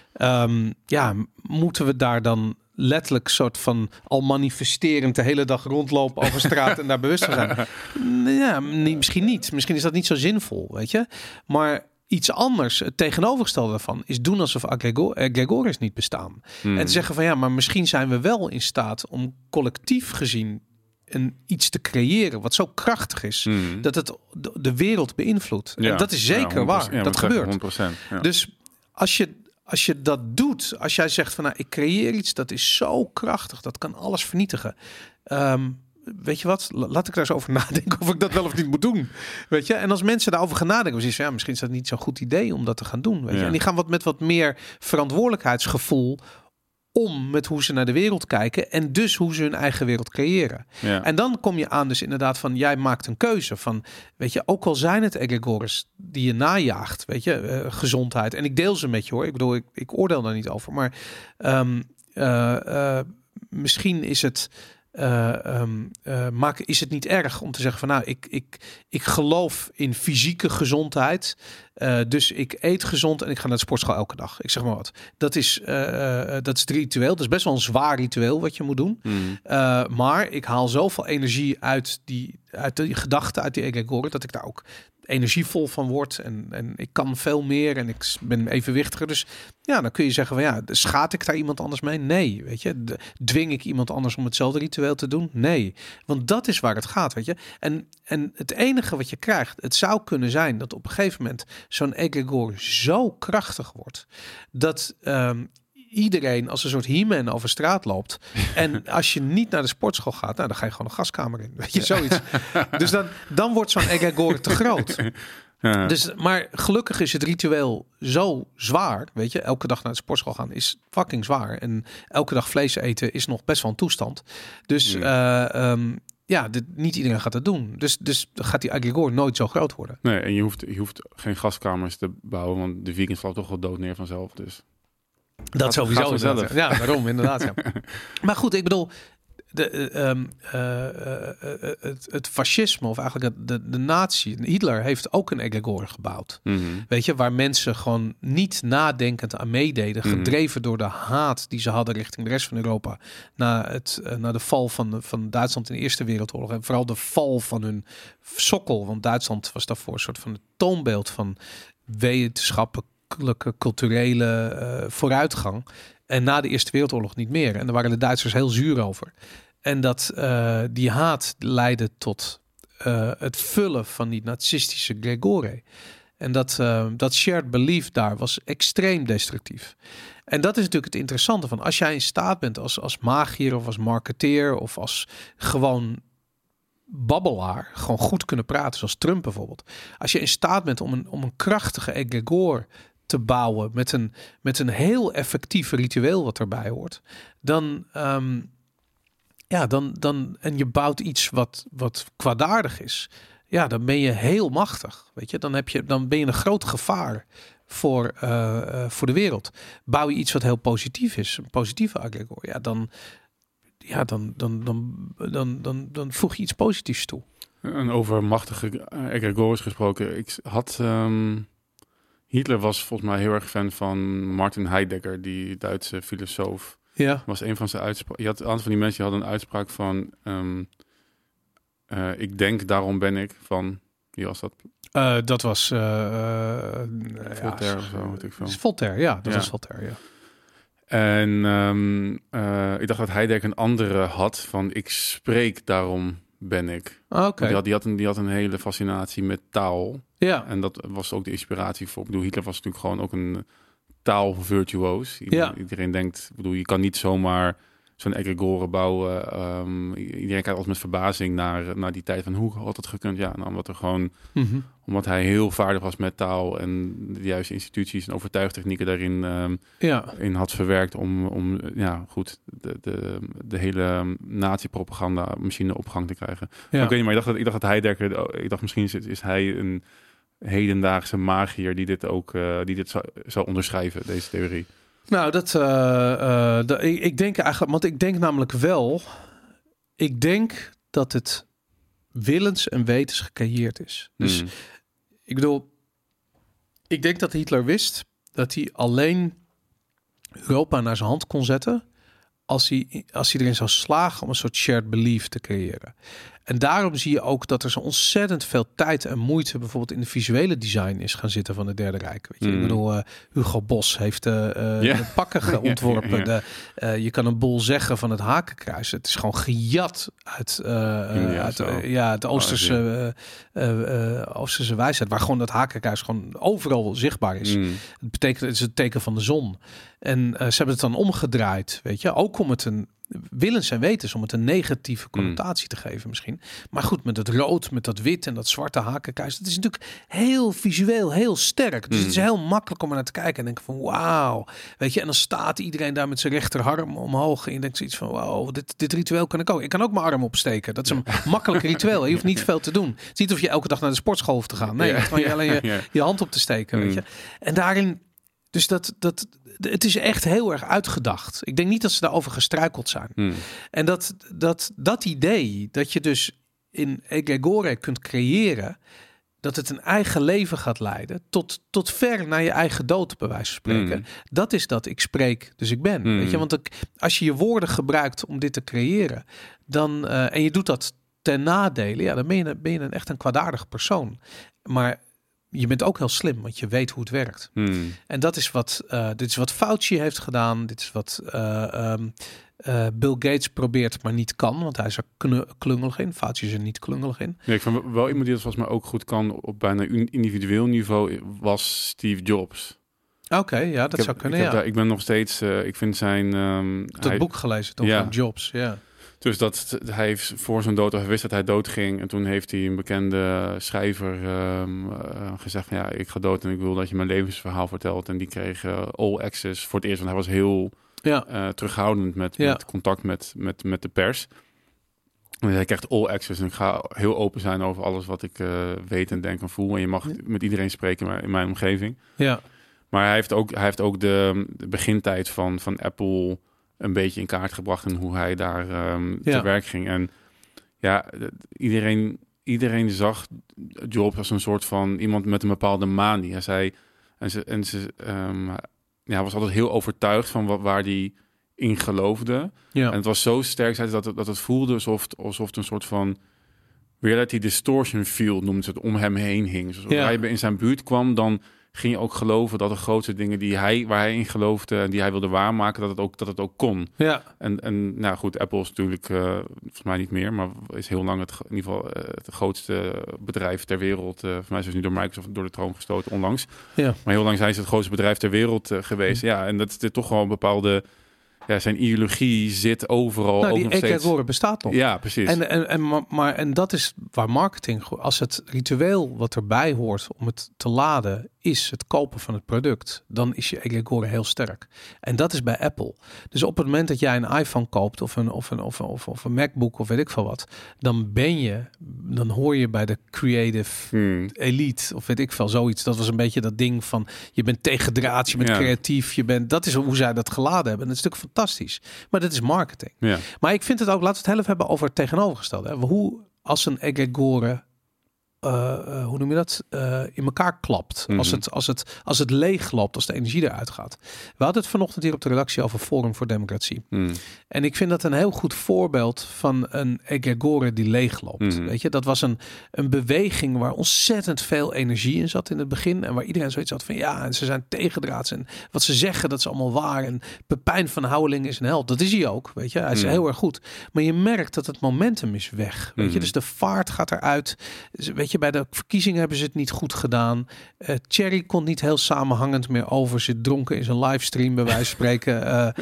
Ja. Moeten we daar dan letterlijk soort van al manifesterend de hele dag rondlopen over straat en daar bewust van zijn? Ja, misschien niet. Misschien is dat niet zo zinvol, weet je. Maar iets anders, het tegenovergestelde daarvan, is doen alsof egregores niet bestaan. En te zeggen van ja, maar misschien zijn we wel in staat om collectief gezien iets te creëren wat zo krachtig is dat het de wereld beïnvloedt. En dat is zeker waar. Ja, dat gebeurt. 100%, ja. Dus als je dat doet, als jij zegt van, nou, ik creëer iets, dat is zo krachtig, dat kan alles vernietigen. Weet je wat? Laat ik daar eens over nadenken of ik dat wel of niet moet doen. Weet je? En als mensen daarover gaan nadenken, dan ja, misschien is dat niet zo'n goed idee om dat te gaan doen. Weet je? En die gaan met wat meer verantwoordelijkheidsgevoel om met hoe ze naar de wereld kijken en dus hoe ze hun eigen wereld creëren. Ja. En dan kom je aan dus inderdaad van, jij maakt een keuze van, weet je, ook al zijn het egregores die je najaagt, weet je, gezondheid. En ik deel ze met je, hoor. Ik bedoel, ik oordeel daar niet over, maar misschien is het is het niet erg om te zeggen van, nou, ik geloof in fysieke gezondheid, dus ik eet gezond en ik ga naar de sportschool elke dag. Ik zeg maar wat. Dat is het ritueel. Dat is best wel een zwaar ritueel wat je moet doen. Maar ik haal zoveel energie uit die gedachten, uit die egregoren, dat ik daar ook energievol van word en ik kan veel meer en ik ben evenwichtiger. Dus ja, dan kun je zeggen van, ja, schaad ik daar iemand anders mee? Nee, weet je. Dwing ik iemand anders om hetzelfde ritueel te doen? Nee, want dat is waar het gaat, weet je. En het enige wat je krijgt, het zou kunnen zijn dat op een gegeven moment zo'n egregor zo krachtig wordt dat iedereen als een soort He-Man over straat loopt. En als je niet naar de sportschool gaat, nou, dan ga je gewoon een gaskamer in. Weet je, zoiets. Dus dan wordt zo'n egregor te groot. Ja. Dus, maar gelukkig is het ritueel zo zwaar. Weet je, elke dag naar de sportschool gaan is fucking zwaar. En elke dag vlees eten is nog best wel een toestand. Dus niet iedereen gaat dat doen. Dus gaat die egregor nooit zo groot worden. Nee, en je hoeft geen gaskamers te bouwen, want de vegans valt toch wel dood neer vanzelf. Dus dat sowieso zelf. Ja, daarom inderdaad. Ja. Maar goed, ik bedoel, het fascisme, of eigenlijk de nazi, Hitler heeft ook een egregor gebouwd. Weet je, waar mensen gewoon niet nadenkend aan meededen, gedreven door de haat die ze hadden richting de rest van Europa, na de val van Duitsland in de Eerste Wereldoorlog en vooral de val van hun sokkel, want Duitsland was daarvoor een soort van het toonbeeld van wetenschappelijke, culturele vooruitgang. En na de Eerste Wereldoorlog niet meer. En daar waren de Duitsers heel zuur over. En die haat leidde tot het vullen van die nazistische Gregore. En dat shared belief daar was extreem destructief. En dat is natuurlijk het interessante van, als jij in staat bent als magier of als marketeer of als gewoon babbelaar, gewoon goed kunnen praten, zoals Trump bijvoorbeeld. Als je in staat bent om een krachtige egregor te bouwen met een heel effectief ritueel wat erbij hoort, dan en je bouwt iets wat kwaadaardig is, ja, dan ben je heel machtig, weet je. Dan ben je een groot gevaar voor de wereld. Bouw je iets wat heel positief is, een positieve egregor, dan voeg je iets positiefs toe. En over machtige egregores gesproken, Hitler was volgens mij heel erg fan van Martin Heidegger, die Duitse filosoof. Ja. Was een van zijn uitspraken. Een aantal van die mensen hadden een uitspraak van ik denk, daarom ben ik. Van, wie was dat? Dat was Voltaire of zo, weet ik veel. Voltaire, ja. Dat was Voltaire, ja. En ik dacht dat Heidegger een andere had van ik spreek, daarom ben ik. Okay. Die had een hele fascinatie met taal. Ja. En dat was ook de inspiratie voor. Ik bedoel, Hitler was natuurlijk gewoon ook een taalvirtuoos. Iedereen denkt, je kan niet zomaar zo'n egregore bouwen. Iedereen kijkt altijd met verbazing naar die tijd van hoe had het gekund. Ja, nou, omdat hij heel vaardig was met taal en de juiste instituties en overtuigtechnieken daarin in had verwerkt om de hele nazi-propaganda machine op gang te krijgen. Ja. Maar ik weet niet, maar ik dacht dat Heidegger, misschien is hij een hedendaagse magier die dit zou onderschrijven, deze theorie. Nou, ik denk eigenlijk, want ik denk namelijk wel, ik denk dat het willens en wetens gecreëerd is. Dus ik bedoel, ik denk dat Hitler wist dat hij alleen Europa naar zijn hand kon zetten als hij erin zou slagen om een soort shared belief te creëren. En daarom zie je ook dat er zo ontzettend veel tijd en moeite bijvoorbeeld in de visuele design is gaan zitten van het Derde Rijk. Weet je? Ik bedoel, Hugo Boss heeft de pakken ontworpen. Je kan een boel zeggen van het Hakenkruis. Het is gewoon gejat uit het Oosterse wijsheid, waar gewoon dat Hakenkruis gewoon overal zichtbaar is. Het betekent, het is het teken van de zon. En ze hebben het dan omgedraaid, weet je, ook om het een willens en wetens om het een negatieve connotatie te geven misschien. Maar goed, met het rood, met dat wit en dat zwarte hakenkruis, het is natuurlijk heel visueel, heel sterk. Dus het is heel makkelijk om er naar te kijken en denken van wauw, weet je. En dan staat iedereen daar met zijn rechterarm omhoog en je denkt zoiets van wauw, dit ritueel kan ik ook. Ik kan ook mijn arm opsteken. Dat is een makkelijk ritueel. Je hoeft niet veel te doen. Het is niet of je elke dag naar de sportschool hoeft te gaan. Nee, je hoeft gewoon alleen je hand op te steken, weet je. En daarin, dus het is echt heel erg uitgedacht. Ik denk niet dat ze daarover gestruikeld zijn. En dat idee dat je dus in egregore kunt creëren, dat het een eigen leven gaat leiden tot ver naar je eigen dood, bij wijze van spreken. Dat is dat ik spreek, dus ik ben. Weet je, want als je je woorden gebruikt om dit te creëren, dan en je doet dat ten nadele, ja, dan ben je echt een kwaadaardig persoon. Maar je bent ook heel slim, want je weet hoe het werkt. En dat is dit is wat Fauci heeft gedaan. Dit is wat Bill Gates probeert, maar niet kan. Want hij is er klungelig in. Fauci is er niet klungelig in. Ja, ik vind wel iemand die dat volgens mij ook goed kan op bijna individueel niveau, was Steve Jobs. Oké, ja, dat zou kunnen, ik ben nog steeds, ik vind zijn... het boek gelezen, toch? Van Jobs, ja. Dus hij heeft voor zijn dood, hij wist dat hij dood ging. En toen heeft hij een bekende schrijver gezegd van ja, ik ga dood en ik wil dat je mijn levensverhaal vertelt. En die kreeg all access voor het eerst, want hij was heel terughoudend met contact met de pers. En hij krijgt all access en ik ga heel open zijn over alles wat ik weet en denk en voel. En je mag met iedereen spreken in mijn omgeving. Ja. Maar hij heeft ook de begintijd van Apple een beetje in kaart gebracht en hoe hij daar te werk ging. En ja, iedereen zag Jobs als een soort van iemand met een bepaalde manie. Hij zei, hij was altijd heel overtuigd van waar hij in geloofde. Ja. En het was zo sterk, zei hij, dat het voelde alsof het een soort van reality distortion field, noemt ze het, om hem heen hing. Dus als hij in zijn buurt kwam, dan ging je ook geloven dat de grootste dingen waar hij in geloofde en die hij wilde waarmaken, dat het ook kon. Ja. En nou goed, Apple is natuurlijk volgens mij niet meer, maar is heel lang in ieder geval het grootste bedrijf ter wereld. Volgens mij is het nu door Microsoft door de troon gestoten onlangs. Ja. Maar heel lang zijn ze het grootste bedrijf ter wereld geweest. Ja, en dat is toch gewoon een bepaalde... Ja, zijn ideologie zit overal. Nou, die egregore bestaat nog. Ja, precies. En dat is waar marketing, als het ritueel wat erbij hoort om het te laden, is het kopen van het product, dan is je egregore heel sterk. En dat is bij Apple. Dus op het moment dat jij een iPhone koopt of een MacBook of weet ik veel wat, dan hoor je bij de creative elite of weet ik veel, zoiets. Dat was een beetje dat ding van je bent tegendraads, je bent creatief, dat is hoe zij dat geladen hebben. Dat is natuurlijk fantastisch. Maar dat is marketing. Ja. Maar ik vind het ook, laten we het heel even hebben over het tegenovergestelde. Hè. Hoe als een egregore hoe noem je dat? In elkaar klapt. Als het leeg loopt, als de energie eruit gaat. We hadden het vanochtend hier op de redactie over Forum voor Democratie. En ik vind dat een heel goed voorbeeld van een egregore die leeg loopt. Weet je, dat was een beweging waar ontzettend veel energie in zat in het begin. En waar iedereen zoiets had van ja, en ze zijn tegendraads. En wat ze zeggen, dat is allemaal waar. En Pepijn van Houweling is een held. Dat is hij ook, weet je. Hij is heel erg goed. Maar je merkt dat het momentum is weg. Weet je, dus de vaart gaat eruit. Weet je, bij de verkiezingen hebben ze het niet goed gedaan. Thierry kon niet heel samenhangend meer over. Zit dronken in zijn livestream, bij wijze van spreken.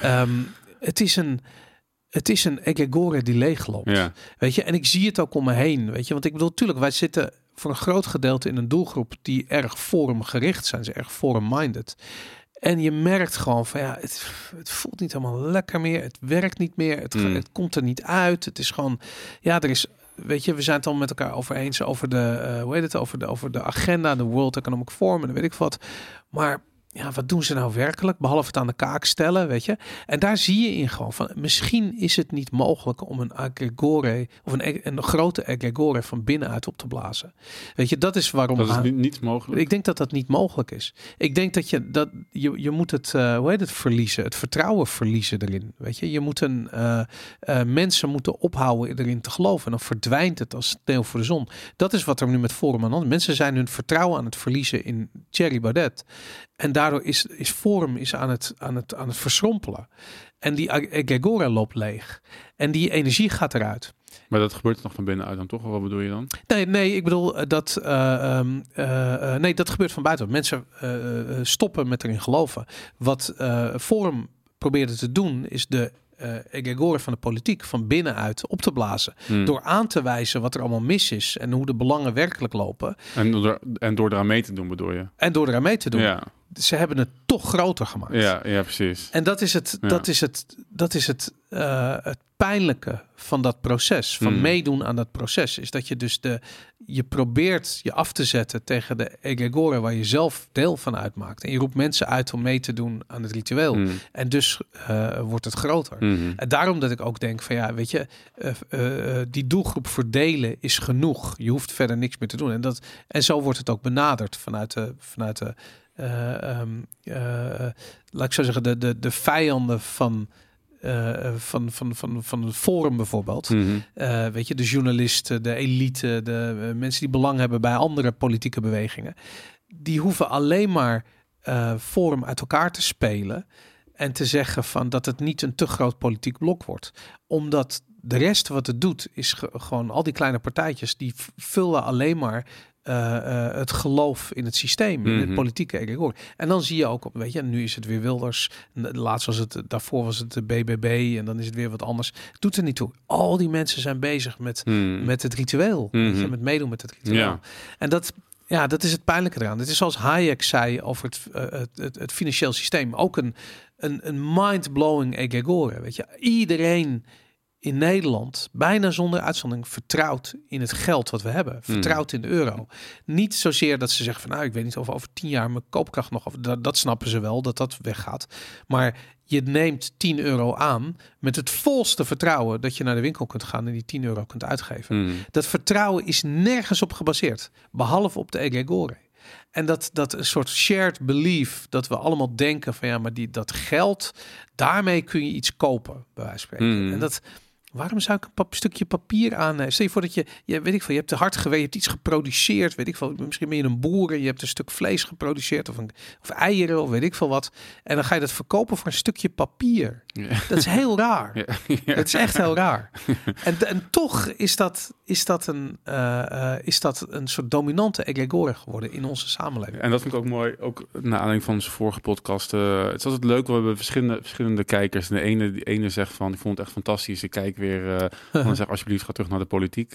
Het is een egregore die leegloopt. Ja. Weet je, en ik zie het ook om me heen. Weet je, want ik bedoel, natuurlijk, wij zitten voor een groot gedeelte in een doelgroep die erg forumgericht zijn. Ze erg forum-minded. En je merkt gewoon van ja, het voelt niet helemaal lekker meer. Het werkt niet meer. Het komt er niet uit. Het is gewoon, ja, er is. Weet je, we zijn het al met elkaar over eens over de, over de agenda, de World Economic Forum en weet ik wat. Maar wat doen ze nou werkelijk? Behalve het aan de kaak stellen, weet je. En daar zie je in gewoon van, misschien is het niet mogelijk om een egregore of een grote egregore van binnenuit op te blazen. Weet je, dat is waarom... Dat is niet mogelijk? Ik denk dat dat niet mogelijk is. Ik denk dat je moet het, verliezen. Het vertrouwen verliezen erin, weet je. Je moet mensen moeten ophouden erin te geloven. En dan verdwijnt het als sneeuw voor de zon. Dat is wat er nu met Forum aan de hand. Mensen zijn hun vertrouwen aan het verliezen in Thierry Baudet. En daardoor is Forum aan het verschrompelen. En die egregore loopt leeg. En die energie gaat eruit. Maar dat gebeurt nog van binnenuit dan toch? Of wat bedoel je dan? Nee, ik bedoel dat... dat gebeurt van buiten. Mensen stoppen met erin geloven. Wat Forum probeerde te doen, is de egregore van de politiek van binnenuit op te blazen. Door aan te wijzen wat er allemaal mis is en hoe de belangen werkelijk lopen. En door eraan mee te doen, bedoel je? En door eraan mee te doen. Ja. Ze hebben het toch groter gemaakt. Ja, precies. En dat is het pijnlijke van dat proces, van meedoen aan dat proces, is dat je dus je probeert je af te zetten tegen de egregore waar je zelf deel van uitmaakt. En je roept mensen uit om mee te doen aan het ritueel. En dus wordt het groter. En daarom dat ik ook denk van ja, weet je, die doelgroep verdelen is genoeg. Je hoeft verder niks meer te doen. En zo wordt het ook benaderd vanuit de laat ik zo zeggen, de vijanden van het Forum bijvoorbeeld. Weet je, de journalisten, de elite, de mensen die belang hebben bij andere politieke bewegingen. Die hoeven alleen maar Forum uit elkaar te spelen en te zeggen van dat het niet een te groot politiek blok wordt. Omdat de rest wat het doet is gewoon al die kleine partijtjes die vullen alleen maar het geloof in het systeem, in het politieke egregore. En dan zie je ook, weet je, nu is het weer Wilders. Laatst was het, daarvoor was het de BBB en dan is het weer wat anders. Doet er niet toe. Al die mensen zijn bezig met het ritueel. Weet je, met meedoen met het ritueel. Ja. En dat is het pijnlijke eraan. Het is zoals Hayek zei over het financieel systeem. Ook een mind-blowing egregore. Weet je, iedereen in Nederland, bijna zonder uitzondering, vertrouwt in het geld wat we hebben. Vertrouwt in de euro. Niet zozeer dat ze zeggen van, nou, ik weet niet of over 10 jaar mijn koopkracht nog... Dat snappen ze wel, dat weggaat. Maar je neemt €10 aan met het volste vertrouwen dat je naar de winkel kunt gaan en die €10 kunt uitgeven. Dat vertrouwen is nergens op gebaseerd, behalve op de egregore. En dat een soort shared belief, dat we allemaal denken van ja, maar dat geld, daarmee kun je iets kopen, bij wijze van spreken. En waarom zou ik een stukje papier aannemen? Stel je voor dat je weet ik veel, je hebt te hard gewerkt, je hebt iets geproduceerd, weet ik veel. Misschien ben je een boer en je hebt een stuk vlees geproduceerd of eieren of weet ik veel wat. En dan ga je dat verkopen voor een stukje papier. Ja. Dat is heel raar. Ja. Het is echt heel raar. En toch is dat een soort dominante egregore geworden in onze samenleving. En dat vind ik ook mooi, ook naar aanleiding van onze vorige podcast. Het is altijd leuk, we hebben verschillende kijkers. En de ene zegt van, ik vond het echt fantastisch. Ik kijk weer, dan zeg alsjeblieft, ga terug naar de politiek.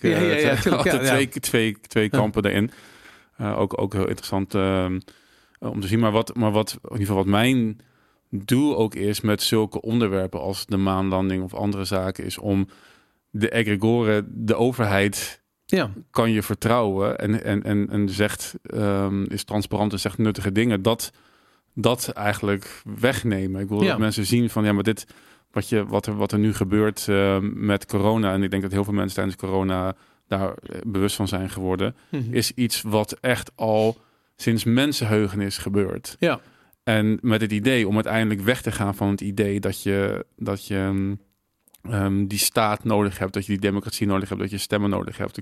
Twee kampen daarin. Ook heel interessant om te zien. Maar wat in ieder geval wat mijn doel ook is met zulke onderwerpen als de maanlanding of andere zaken, is om de egregore, de overheid, kan je vertrouwen en zegt, is transparant en zegt nuttige dingen, dat eigenlijk wegnemen. Ik wil dat mensen zien van, ja, maar dit, wat er nu gebeurt met corona, en ik denk dat heel veel mensen tijdens corona daar bewust van zijn geworden, is iets wat echt al sinds mensenheugenis gebeurt. Ja. En met het idee om uiteindelijk weg te gaan van het idee dat je die staat nodig hebt, dat je die democratie nodig hebt, dat je stemmen nodig hebt.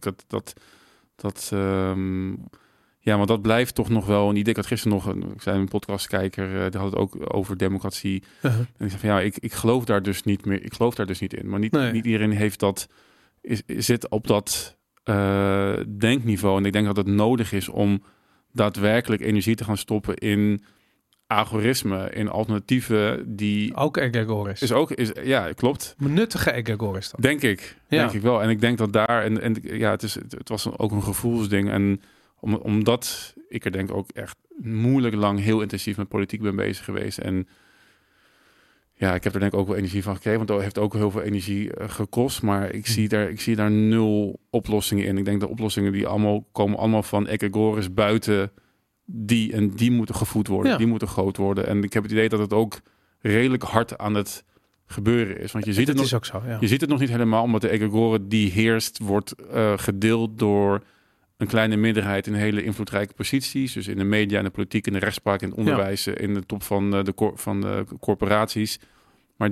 Maar dat blijft toch nog wel een idee. Ik had gisteren ik zei een podcastkijker, die had het ook over democratie. En ik zei van ja, ik geloof daar dus niet meer. Ik geloof daar dus niet in. Maar niet iedereen heeft dat, zit op dat denkniveau. En ik denk dat het nodig is om daadwerkelijk energie te gaan stoppen in algoritme, in alternatieven die ook egregore is. Ja, klopt. Nuttige egregore is dat. Denk ik wel. En ik denk dat daar het was ook een gevoelsding. En omdat ik er denk ook echt moeilijk lang heel intensief met politiek ben bezig geweest. En ja, ik heb er denk ik ook wel energie van gekregen, want dat heeft ook heel veel energie gekost. Maar ik zie daar 0 oplossingen in. Ik denk de oplossingen die komen allemaal van egregores buiten die moeten gevoed worden. Ja. Die moeten groot worden. En ik heb het idee dat het ook redelijk hard aan het gebeuren is. Want je ziet het nog, is ook zo, ja. je ziet het nog niet helemaal, omdat de egregore die heerst wordt gedeeld door een kleine minderheid in hele invloedrijke posities. Dus in de media, in de politiek, in de rechtspraak, in het onderwijs, in de top van de corporaties. Maar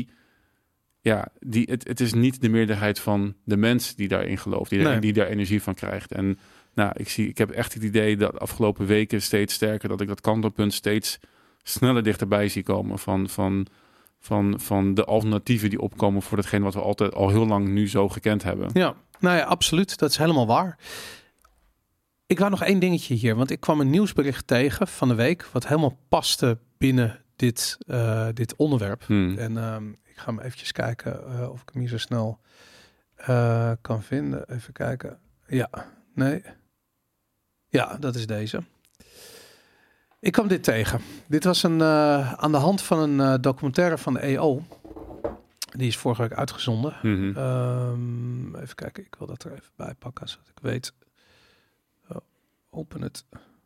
het is niet de meerderheid van de mens die daarin gelooft, die daar energie van krijgt. En ik heb echt het idee dat de afgelopen weken steeds sterker dat ik dat kantelpunt steeds sneller dichterbij zie komen van de alternatieven die opkomen voor datgene wat we altijd al heel lang nu zo gekend hebben. Ja, nou ja, absoluut. Dat is helemaal waar. Ik wou nog één dingetje hier, want ik kwam een nieuwsbericht tegen van de week wat helemaal paste binnen dit onderwerp. En ik ga hem eventjes kijken of ik hem hier zo snel kan vinden. Even kijken. Ja, nee. Ja, dat is deze. Ik kwam dit tegen. Dit was aan de hand van een documentaire van de EO. Die is vorige week uitgezonden. Even kijken, ik wil dat er even bij pakken, zodat ik weet. Open het.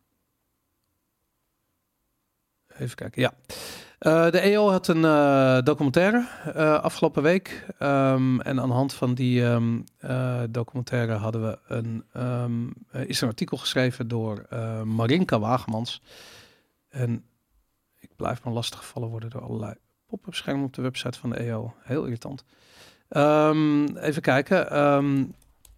Even kijken, ja. De EO had een documentaire afgelopen week. En aan de hand van die documentaire hadden we is er een artikel geschreven door Marinka Wagemans. En ik blijf maar lastig gevallen worden door allerlei pop-up schermen op de website van de EO. Heel irritant. Even kijken.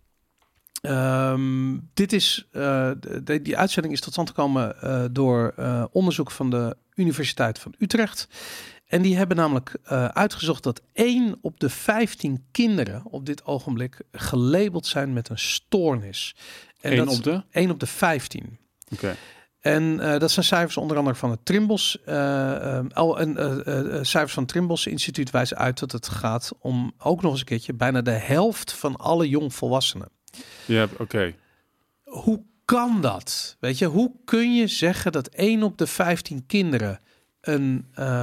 Dit is die uitzending is tot stand gekomen door onderzoek van de Universiteit van Utrecht. En die hebben namelijk uitgezocht dat 1 op de 15 kinderen op dit ogenblik gelabeld zijn met een stoornis. En 1 op de 15. Oké. En dat zijn cijfers onder andere van het Trimbos. Cijfers van het Trimbos Instituut wijzen uit dat het gaat om ook nog eens een keertje bijna de helft van alle jongvolwassenen. Ja, oké. Hoe kan dat? Weet je, hoe kun je zeggen dat 1 op de 15 kinderen een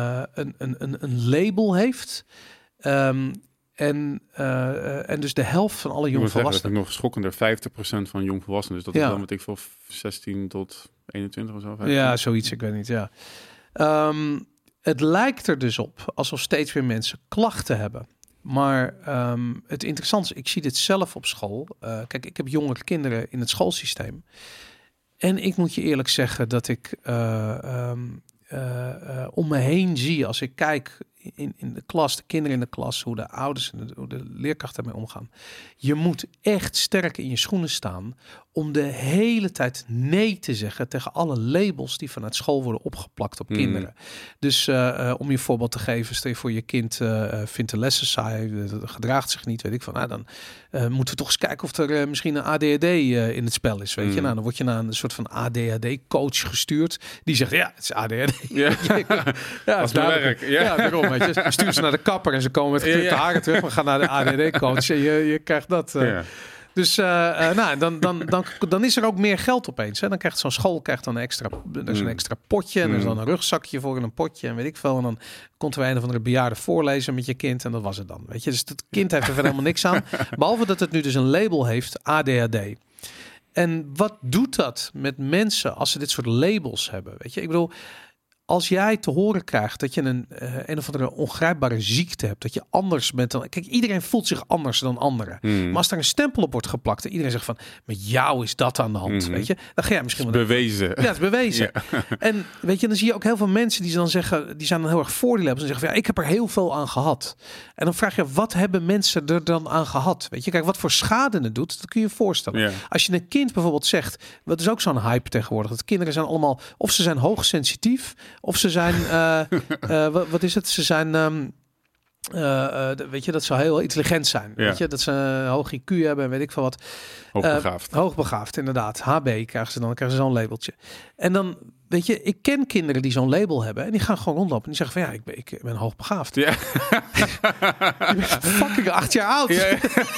label heeft? En dus de helft van alle jongvolwassenen. Dat is nog schokkender, 50% van jongvolwassenen. Dus dat is dan wat ik voor 16 tot 21 of zo. 15. Ja, zoiets, ik weet niet, ja. Het lijkt er dus op alsof steeds weer mensen klachten hebben. Maar het interessante is, ik zie dit zelf op school. Kijk, ik heb jongere kinderen in het schoolsysteem. En ik moet je eerlijk zeggen dat ik om me heen zie, als ik kijk in de klas, de kinderen in de klas, hoe de ouders en hoe de leerkrachten ermee omgaan. Je moet echt sterk in je schoenen staan om de hele tijd nee te zeggen tegen alle labels die vanuit school worden opgeplakt op kinderen. Dus om je een voorbeeld te geven, stel je voor je kind vindt de lessen saai, gedraagt zich niet, weet ik van. Nou, dan moeten we toch eens kijken of er misschien een ADHD in het spel is, weet je. Nou, dan word je naar een soort van ADHD-coach gestuurd, die zegt, ja, het is ADHD. Ja, ja, als werk. Ja, daarom. Weet je, stuur ze naar de kapper en ze komen met geknipte haren terug. We gaan naar de ADD-coach en je krijgt dat. Dus dan is er ook meer geld opeens. Hè. Dan krijgt zo'n school dan een extra potje. En er is dan een rugzakje voor en een potje en weet ik veel. En dan komt er een of andere bejaarde voorlezen met je kind. En dat was het dan. Weet je, dus het kind heeft er verder helemaal niks aan. Behalve dat het nu dus een label heeft, ADHD. En wat doet dat met mensen als ze dit soort labels hebben? Weet je, ik bedoel, als jij te horen krijgt dat je een of andere ongrijpbare ziekte hebt, dat je anders bent dan... Kijk, iedereen voelt zich anders dan anderen. Maar als daar een stempel op wordt geplakt en iedereen zegt van, met jou is dat aan de hand, weet je, dan ga jij misschien... Het is bewezen. Ja, het is bewezen. Ja. En weet je, dan zie je ook heel veel mensen die dan zeggen, die zijn dan heel erg voor die labels en zeggen van, ja, ik heb er heel veel aan gehad. En dan vraag je, wat hebben mensen er dan aan gehad? Weet je, kijk, wat voor schade het doet, dat kun je je voorstellen. Ja. Als je een kind bijvoorbeeld zegt, wat is ook zo'n hype tegenwoordig, dat kinderen zijn allemaal, of ze zijn hoogsensitief, of ze zijn, wat is het? Ze zijn, weet je, dat ze heel intelligent zijn. Ja. Weet je, dat ze een hoog IQ hebben en weet ik veel wat. Hoogbegaafd. Hoogbegaafd, inderdaad. HB krijgen ze krijgen ze zo'n labeltje. En dan, weet je, ik ken kinderen die zo'n label hebben en die gaan gewoon rondlopen en die zeggen van, ja, ik ben hoogbegaafd. Ja. Je bent fucking 8 jaar oud. Ja.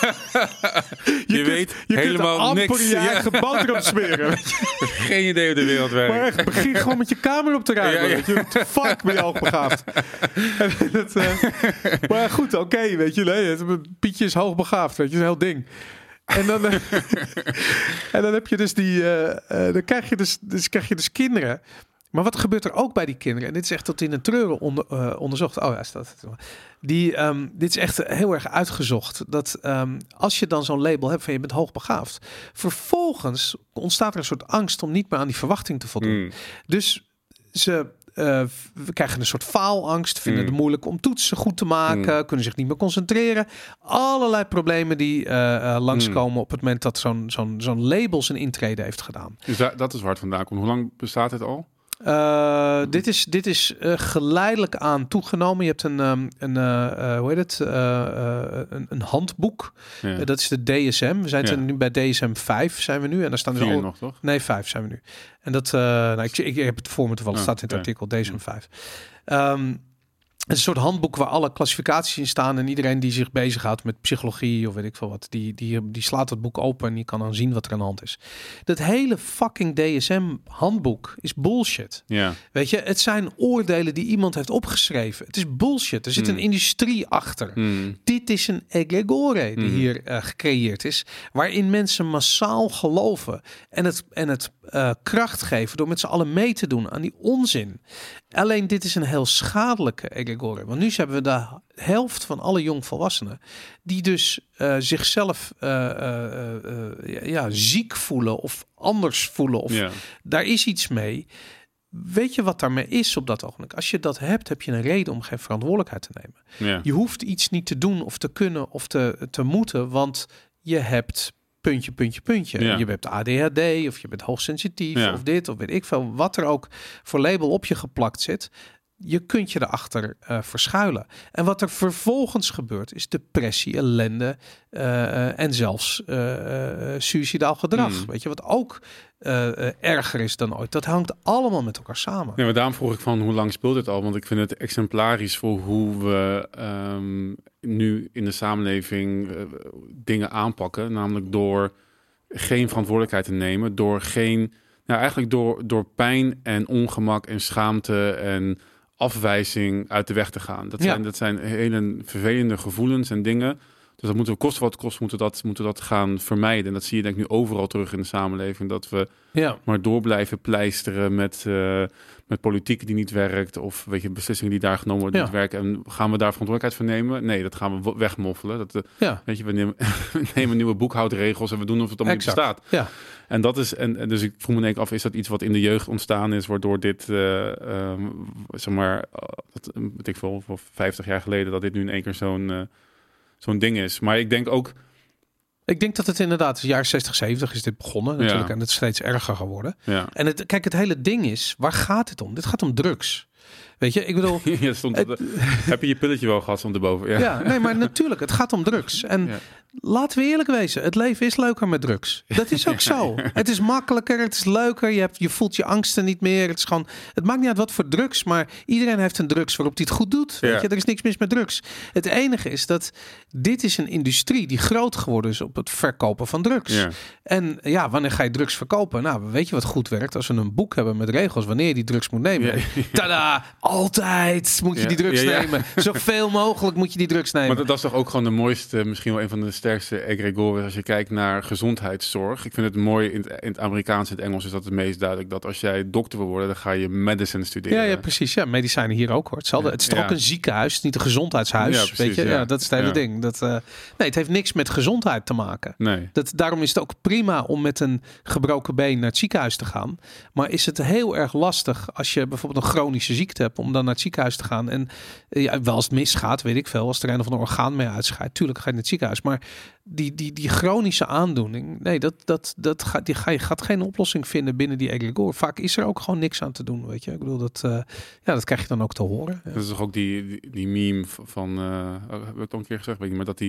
je weet helemaal niks. Je eigen boterham smeren. Geen idee hoe de wereld werkt. Maar echt, begin gewoon met je kamer op te ruimen. Ja. Weet je, fuck, ben je hoogbegaafd. Maar goed, oké, weet je. Nee, Pietje is hoogbegaafd, weet je, een heel ding. En dan, en dan heb je dus dan krijg je dus kinderen. Maar wat gebeurt er ook bij die kinderen? En dit is echt tot in de treuren onderzocht. Oh ja, staat het. Dit is echt heel erg uitgezocht. Dat als je dan zo'n label hebt van je bent hoogbegaafd, vervolgens ontstaat er een soort angst om niet meer aan die verwachting te voldoen. Dus we krijgen een soort faalangst, vinden het moeilijk om toetsen goed te maken, kunnen zich niet meer concentreren. Allerlei problemen die langskomen op het moment dat zo'n label zijn intrede heeft gedaan. Dus dat is waar het vandaan komt. Hoe lang bestaat het al? Dit is geleidelijk aan toegenomen. Je hebt een handboek. Ja. Dat is de DSM. We zijn nu bij DSM 5 zijn we nu. En daar staan dus 4 al... nog, toch? Nee, 5 zijn we nu. En dat, ik heb het voor me toevallig. Staat in het artikel DSM 5. Het is een soort handboek waar alle klassificaties in staan. En iedereen die zich bezighoudt met psychologie of weet ik veel wat, die slaat het boek open en die kan dan zien wat er aan de hand is. Dat hele fucking DSM-handboek is bullshit. Ja. Weet je, het zijn oordelen die iemand heeft opgeschreven. Het is bullshit. Er zit een industrie achter. Dit is een egregore die hier gecreëerd is, waarin mensen massaal geloven en het kracht geven door met z'n allen mee te doen aan die onzin. Alleen dit is een heel schadelijke egregore. Want nu hebben we de helft van alle jongvolwassenen die dus zichzelf ziek voelen of anders voelen. Of daar is iets mee. Weet je wat daarmee is op dat ogenblik? Als je dat hebt, heb je een reden om geen verantwoordelijkheid te nemen. Ja. Je hoeft iets niet te doen of te kunnen of te moeten, want je hebt puntje. Ja. Je hebt ADHD of je bent hoogsensitief of dit of weet ik veel. Wat er ook voor label op je geplakt zit. Je kunt je erachter verschuilen. En wat er vervolgens gebeurt is depressie, ellende en zelfs suicidaal gedrag. Weet je, wat ook erger is dan ooit. Dat hangt allemaal met elkaar samen. Ja, maar daarom vroeg ik van hoe lang speelt dit al? Want ik vind het exemplarisch voor hoe we nu in de samenleving dingen aanpakken. Namelijk door geen verantwoordelijkheid te nemen. Eigenlijk door pijn en ongemak en schaamte en afwijzing uit de weg te gaan. Dat zijn hele vervelende gevoelens en dingen. Dus dat moeten we kosten wat het kost, moeten dat gaan vermijden. En dat zie je denk ik nu overal terug in de samenleving. Dat we maar door blijven pleisteren met politiek die niet werkt. Of weet je, beslissingen die daar genomen worden niet werken. En gaan we daar verantwoordelijkheid voor nemen? Nee, dat gaan we wegmoffelen. Weet je, we nemen nieuwe boekhoudregels en we doen of het allemaal niet bestaat. Ja. En dat is, en dus ik vroeg me denk ik af, is dat iets wat in de jeugd ontstaan is, waardoor dit, zeg maar, weet ik veel, voor 50 jaar geleden, dat dit nu in één keer zo'n ding is. Maar ik denk ook... Ik denk dat het inderdaad, jaar 60, 70 is dit begonnen natuurlijk. En het is steeds erger geworden. Ja. En het hele ding is, waar gaat het om? Dit gaat om drugs. Weet je, ik bedoel... heb je pilletje wel gehad om erboven? Ja, nee, maar natuurlijk, het gaat om drugs. En laten we eerlijk wezen, het leven is leuker met drugs. Dat is ook zo. Het is makkelijker, het is leuker, je voelt je angsten niet meer. Het is gewoon, het maakt niet uit wat voor drugs, maar iedereen heeft een drugs waarop hij het goed doet. Weet je, er is niks mis met drugs. Het enige is dat dit is een industrie die groot geworden is op het verkopen van drugs. Ja. En wanneer ga je drugs verkopen? Nou, weet je wat goed werkt? Als we een boek hebben met regels wanneer je die drugs moet nemen. Tada! Altijd moet je die drugs nemen. Zoveel mogelijk moet je die drugs nemen. Maar dat is toch ook gewoon de mooiste, misschien wel een van de sterkste egregores als je kijkt naar gezondheidszorg. Ik vind het mooi in het Amerikaans en het Engels is dat het meest duidelijk dat als jij dokter wil worden, dan ga je medicine studeren. Ja, precies. Ja, medicijnen hier ook hoor. Hetzelfde. Het is toch ook een ziekenhuis, niet een gezondheidshuis. Ja, precies, weet je? Ja, dat is het hele ding. Nee, het heeft niks met gezondheid te maken. Nee. Daarom is het ook prima om met een gebroken been naar het ziekenhuis te gaan. Maar is het heel erg lastig als je bijvoorbeeld een chronische ziekte hebt om dan naar het ziekenhuis te gaan. En wel als het misgaat, weet ik veel, als er een of ander orgaan mee uitscheidt. Tuurlijk ga je naar het ziekenhuis. Maar die chronische aandoening, nee, je gaat geen oplossing vinden binnen die egregore. Vaak is er ook gewoon niks aan te doen, weet je. Ik bedoel, dat krijg je dan ook te horen. Ja. Dat is toch ook die meme van, heb ik al een keer gezegd, weet ik, maar dat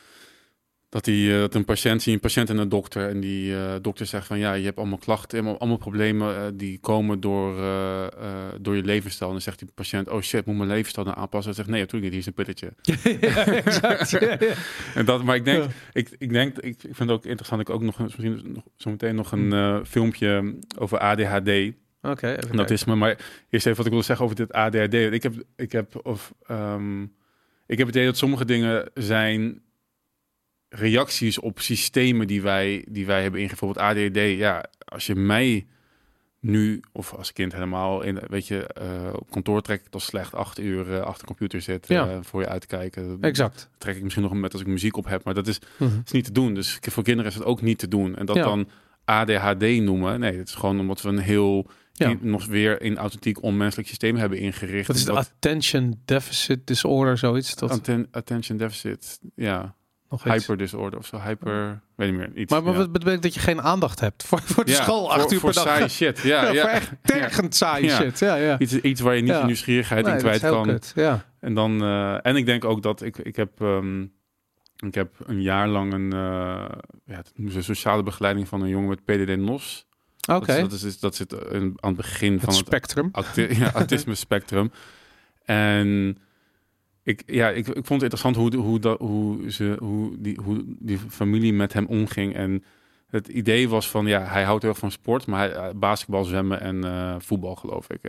een patiënt en een dokter. En die dokter zegt van je hebt allemaal klachten, allemaal problemen die komen door je levensstijl. En dan zegt die patiënt, oh shit, moet mijn levensstijl nou aanpassen? En zegt nee, natuurlijk niet, hier is een pilletje. Ja, exact. Ja. Maar ik denk, ik vind het ook interessant. Ik ook misschien zometeen nog een filmpje over ADHD. Oké. Autisme. Maar eerst even wat ik wil zeggen over dit ADHD. Ik heb het idee dat sommige dingen zijn reacties op systemen die wij hebben ingevoerd. Bijvoorbeeld ADHD. Ja, als je mij nu, of als kind helemaal, op kantoor trek ik tot slecht 8 uur achter de computer zitten voor je uitkijken. Exact. Trek ik misschien nog met als ik muziek op heb, maar dat is niet te doen. Dus voor kinderen is het ook niet te doen. En dat dan ADHD noemen, nee, het is gewoon omdat we een heel nog weer in authentiek onmenselijk systeem hebben ingericht. Dat is de Attention Deficit Disorder, zoiets. Attention Deficit, nog iets. Hyper disorder of zo, weet niet meer. Iets, maar wat betekent dat je geen aandacht hebt voor de school 8 uur per dag? Voor saai shit, voor echt tergend saai shit. Ja. Iets waar je niet je nieuwsgierigheid in kwijt kan. Kut. Ja. En dan, en ik denk ook dat ik heb een jaar lang een sociale begeleiding van een jongen met PDD-NOS. Oké. Dat zit aan het begin van spectrum. Het autisme spectrum. En ik vond het interessant hoe die familie met hem omging. En het idee was van, hij houdt heel erg van sport, maar basketbal, zwemmen en voetbal, geloof ik.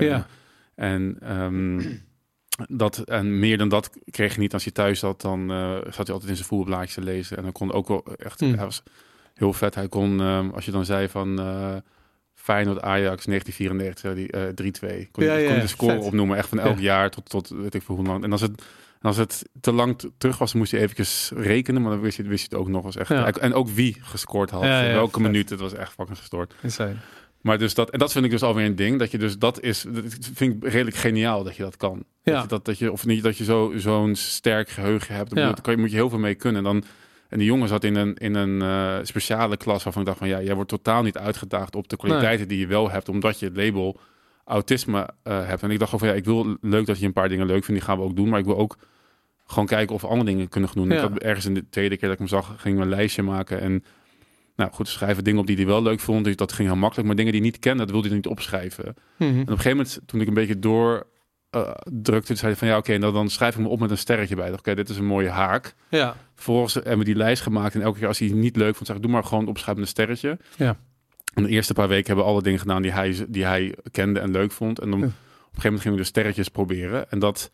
En meer dan dat kreeg je niet. Als hij thuis zat, dan zat hij altijd in zijn voetbalblaadjes te lezen. En dan kon ook wel echt, hij was heel vet. Hij kon, als je dan zei van Feyenoord Ajax 1994, 3-2. Kon je de score opnoemen, echt van elk jaar tot weet ik veel hoe lang. En als het te lang terug was, moest je eventjes rekenen, maar dan wist je het ook nog eens echt. En ook wie gescoord had, welke minuut. Het was echt fucking gestoord. Insane. Maar dus dat vind ik dus alweer een ding, dat je dus dat vind ik redelijk geniaal dat je dat kan. Dat je zo'n sterk geheugen hebt. Moet je heel veel mee kunnen. En die jongen zat in een speciale klas waarvan ik dacht van, jij wordt totaal niet uitgedaagd op de kwaliteiten die je wel hebt, omdat je het label autisme hebt. En ik dacht van, ik wil leuk dat je een paar dingen leuk vindt, die gaan we ook doen, maar ik wil ook gewoon kijken of we andere dingen kunnen doen. Ik had ergens in de tweede keer dat ik hem zag, ging een lijstje maken en schrijven dingen op die hij wel leuk vond. Dus dat ging heel makkelijk. Maar dingen die hij niet kende, dat wilde hij niet opschrijven. En op een gegeven moment, toen ik een beetje drukte, zei hij van oké, dan schrijf ik me op met een sterretje bij. Oké, dit is een mooie haak. Ja. Vervolgens hebben we die lijst gemaakt en elke keer als hij het niet leuk vond, zeg ik, doe maar gewoon opschrijven met een sterretje. Ja. En de eerste paar weken hebben we alle dingen gedaan die hij kende en leuk vond. En dan op een gegeven moment gingen we de sterretjes proberen. En op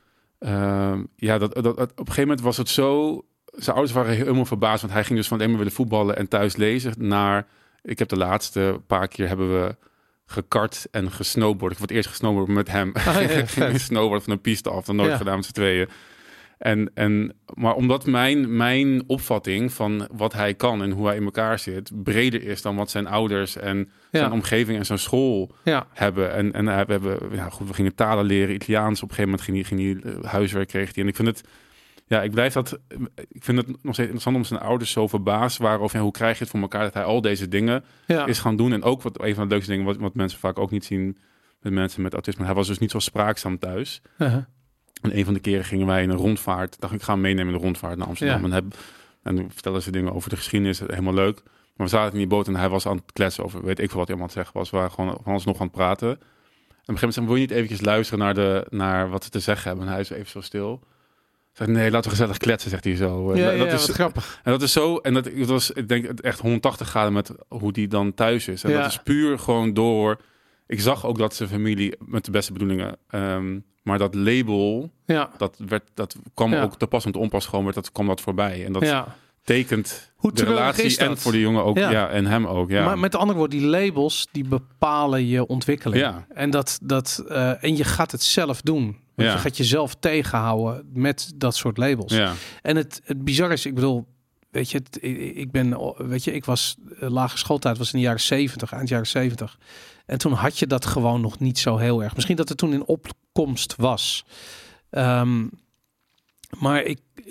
een gegeven moment was het zo. Zijn ouders waren helemaal verbaasd, want hij ging dus van alleen maar willen voetballen en thuis lezen naar. Ik heb de laatste paar keer hebben we gekart en gesnowboard. Ik word eerst gesnowboard met hem. Ging snowboard van een piste af, dan nooit gedaan met z'n tweeën. Maar omdat mijn opvatting van wat hij kan en hoe hij in elkaar zit breder is dan wat zijn ouders en zijn omgeving en zijn school hebben. En we gingen talen leren, Italiaans. Op een gegeven moment ging hij huiswerk kreeg hij. En ik vind het. Ja, ik vind het nog steeds interessant om zijn ouders zo verbaasd waren over hoe krijg je het voor elkaar dat hij al deze dingen is gaan doen. En ook een van de leukste dingen wat mensen vaak ook niet zien met mensen met autisme. Hij was dus niet zo spraakzaam thuis. En een van de keren gingen wij in een rondvaart. Dacht ik ga hem meenemen in de rondvaart naar Amsterdam. En dan vertellen ze dingen over de geschiedenis. Helemaal leuk. Maar we zaten in die boot en hij was aan het kletsen over weet ik veel wat hij aan het zeggen was. We waren gewoon van ons nog aan het praten. En op een gegeven moment zei, wil je niet eventjes luisteren naar wat ze te zeggen hebben? En hij is even zo stil. Nee, laten we gezellig kletsen, zegt hij zo. Dat is grappig. En dat is zo. En dat was, ik denk, echt 180 graden met hoe die dan thuis is. En dat is puur gewoon door. Ik zag ook dat zijn familie met de beste bedoelingen. Maar dat label, dat kwam ook te pas en te onpas gewoon. Kwam dat voorbij. En dat tekent hoe de relatie en voor de jongen ook. En hem ook. Ja. Maar met andere woorden, die labels die bepalen je ontwikkeling. Ja. En en je gaat het zelf doen. Want je gaat jezelf tegenhouden met dat soort labels. Ja. En het bizarre is, ik bedoel, ik was lagere schooltijd, was in de jaren 70, eind jaren 70. En toen had je dat gewoon nog niet zo heel erg. Misschien dat het toen in opkomst was. Maar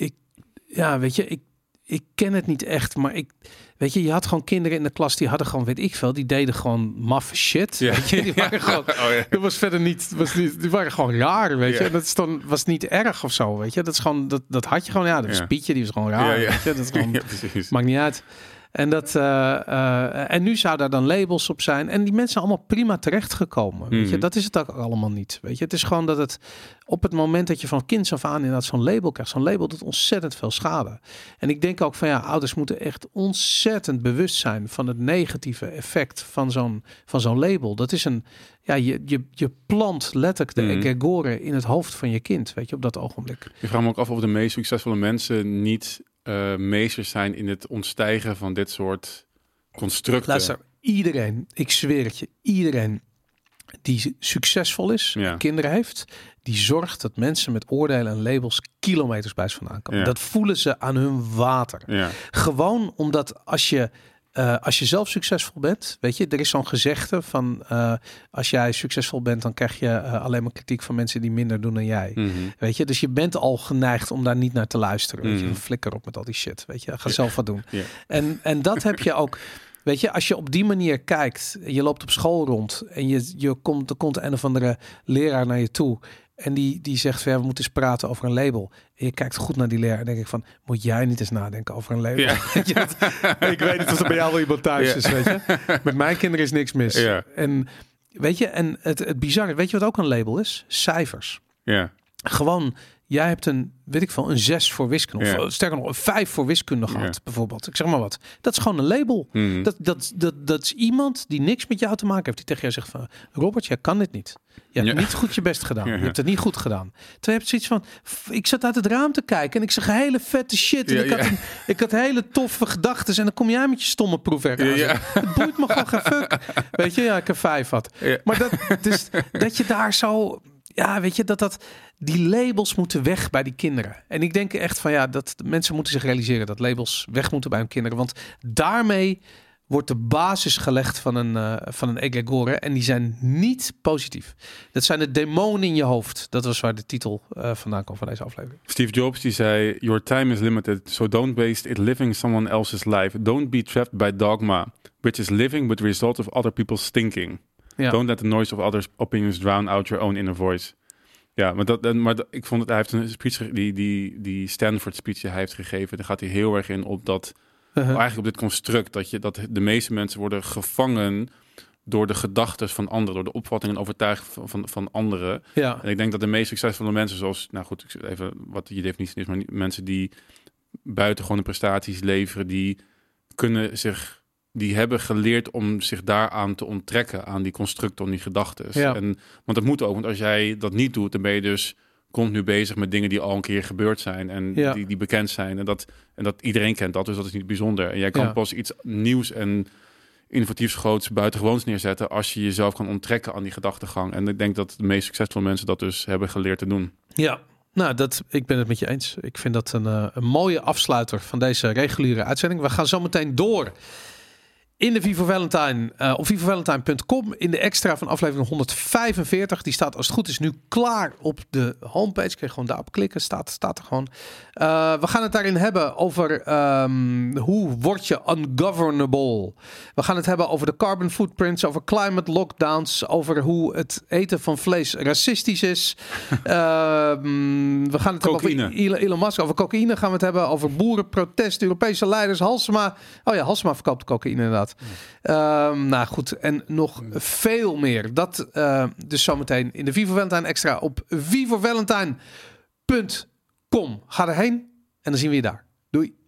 ik ken het niet echt, maar je had gewoon kinderen in de klas die hadden gewoon, weet ik veel, die deden gewoon maffe shit. Ja. Weet je? Die waren gewoon, dat was verder niet, die waren gewoon raar, weet je. En dat is dan was niet erg of zo, weet je. Dat is gewoon, dat had je gewoon, dat was Pietje, die was gewoon raar, weet je. Dat is gewoon, maakt niet uit. En en nu zou daar dan labels op zijn. En die mensen zijn allemaal prima terechtgekomen. Weet je? Dat is het ook allemaal niet. Weet je? Het is gewoon dat het op het moment dat je van kinds af aan inderdaad zo'n label krijgt. Zo'n label doet ontzettend veel schade. En ik denk ook van ouders moeten echt ontzettend bewust zijn van het negatieve effect van zo'n label. Dat is je plant letterlijk de egregore in het hoofd van je kind. Weet je, op dat ogenblik. Ik vraag me ook af of de meest succesvolle mensen niet meesters zijn in het ontstijgen van dit soort constructen. Luister, iedereen, ik zweer het je, iedereen die succesvol is, kinderen heeft, die zorgt dat mensen met oordelen en labels kilometers bij ze vandaan komen. Dat voelen ze aan hun water. Gewoon omdat als je zelf succesvol bent, weet je, er is zo'n gezegde van als jij succesvol bent, dan krijg je alleen maar kritiek van mensen die minder doen dan jij. Weet je, dus je bent al geneigd om daar niet naar te luisteren. Weet je, flikker op met al die shit. Weet je, ga zelf wat doen. En dat heb je ook. Weet je, als je op die manier kijkt, je loopt op school rond en er komt een of andere leraar naar je toe en die zegt van, we moeten eens praten over een label. En je kijkt goed naar die leraar en denk ik van, moet jij niet eens nadenken over een label? Weet je, ik weet niet of er bij jou wel iemand thuis is, weet je. Met mijn kinderen is niks mis. En weet je, en het bizarre, weet je wat ook een label is? Cijfers. Gewoon, jij hebt een 6 voor wiskunde. Of sterker nog, een 5 voor wiskunde gehad, bijvoorbeeld. Ik zeg maar wat. Dat is gewoon een label. Dat is iemand die niks met jou te maken heeft. Die tegen jou zegt van, Robert, jij kan dit niet. Je hebt niet goed je best gedaan. Je hebt het niet goed gedaan. Terwijl je hebt zoiets van, ik zat uit het raam te kijken en ik zag hele vette shit. En ik had hele toffe gedachten. En dan kom jij met je stomme proefwerk aan. Het boeit me gewoon geen fuck. Weet je, ik heb 5 had. Maar dat je daar zo... Ja, weet je, die labels moeten weg bij die kinderen. En ik denk echt van dat mensen moeten zich realiseren dat labels weg moeten bij hun kinderen. Want daarmee wordt de basis gelegd van een egregore. En die zijn niet positief. Dat zijn de demonen in je hoofd. Dat was waar de titel vandaan kwam van deze aflevering. Steve Jobs die zei, your time is limited, so don't waste it living someone else's life. Don't be trapped by dogma, which is living with the result of other people's thinking. Don't let the noise of others' opinions drown out your own inner voice. Ja, maar ik vond het, hij heeft een speech, die Stanford speech die hij heeft gegeven, daar gaat hij heel erg in op dat, eigenlijk op dit construct, dat de meeste mensen worden gevangen door de gedachten van anderen, door de opvattingen en overtuigingen van anderen. En ik denk dat de meest succesvolle mensen, zoals, nou goed, even wat je definitie is, maar mensen die buitengewone prestaties leveren, die hebben geleerd om zich daaraan te onttrekken, aan die constructen, aan die gedachten. Want dat moet ook, want als jij dat niet doet, dan ben je dus continu bezig met dingen die al een keer gebeurd zijn en die bekend zijn. En dat iedereen kent dat, dus dat is niet bijzonder. En jij kan pas iets nieuws en innovatiefs, groots, buitengewoons neerzetten als je jezelf kan onttrekken aan die gedachtegang. En ik denk dat de meest succesvolle mensen dat dus hebben geleerd te doen. Ja. Nou, ik ben het met je eens. Ik vind dat een mooie afsluiter van deze reguliere uitzending. We gaan zo meteen door in de Vivo Valentine op vivovalentine.com in de extra van aflevering 145. Die staat als het goed is nu klaar op de homepage. Kun je gewoon daarop klikken. Staat er gewoon. We gaan het daarin hebben over hoe word je ungovernable. We gaan het hebben over de carbon footprints, over climate lockdowns, over hoe het eten van vlees racistisch is. We gaan het hebben over Elon Musk, over cocaïne gaan we het hebben, over boerenprotest, Europese leiders, Halsema. Oh ja, Halsema verkoopt cocaïne inderdaad. Nou goed, en nog veel meer. Dat dus zometeen in de Vivo Valentine extra op vivovalentine.com. Ga erheen en dan zien we je daar. Doei.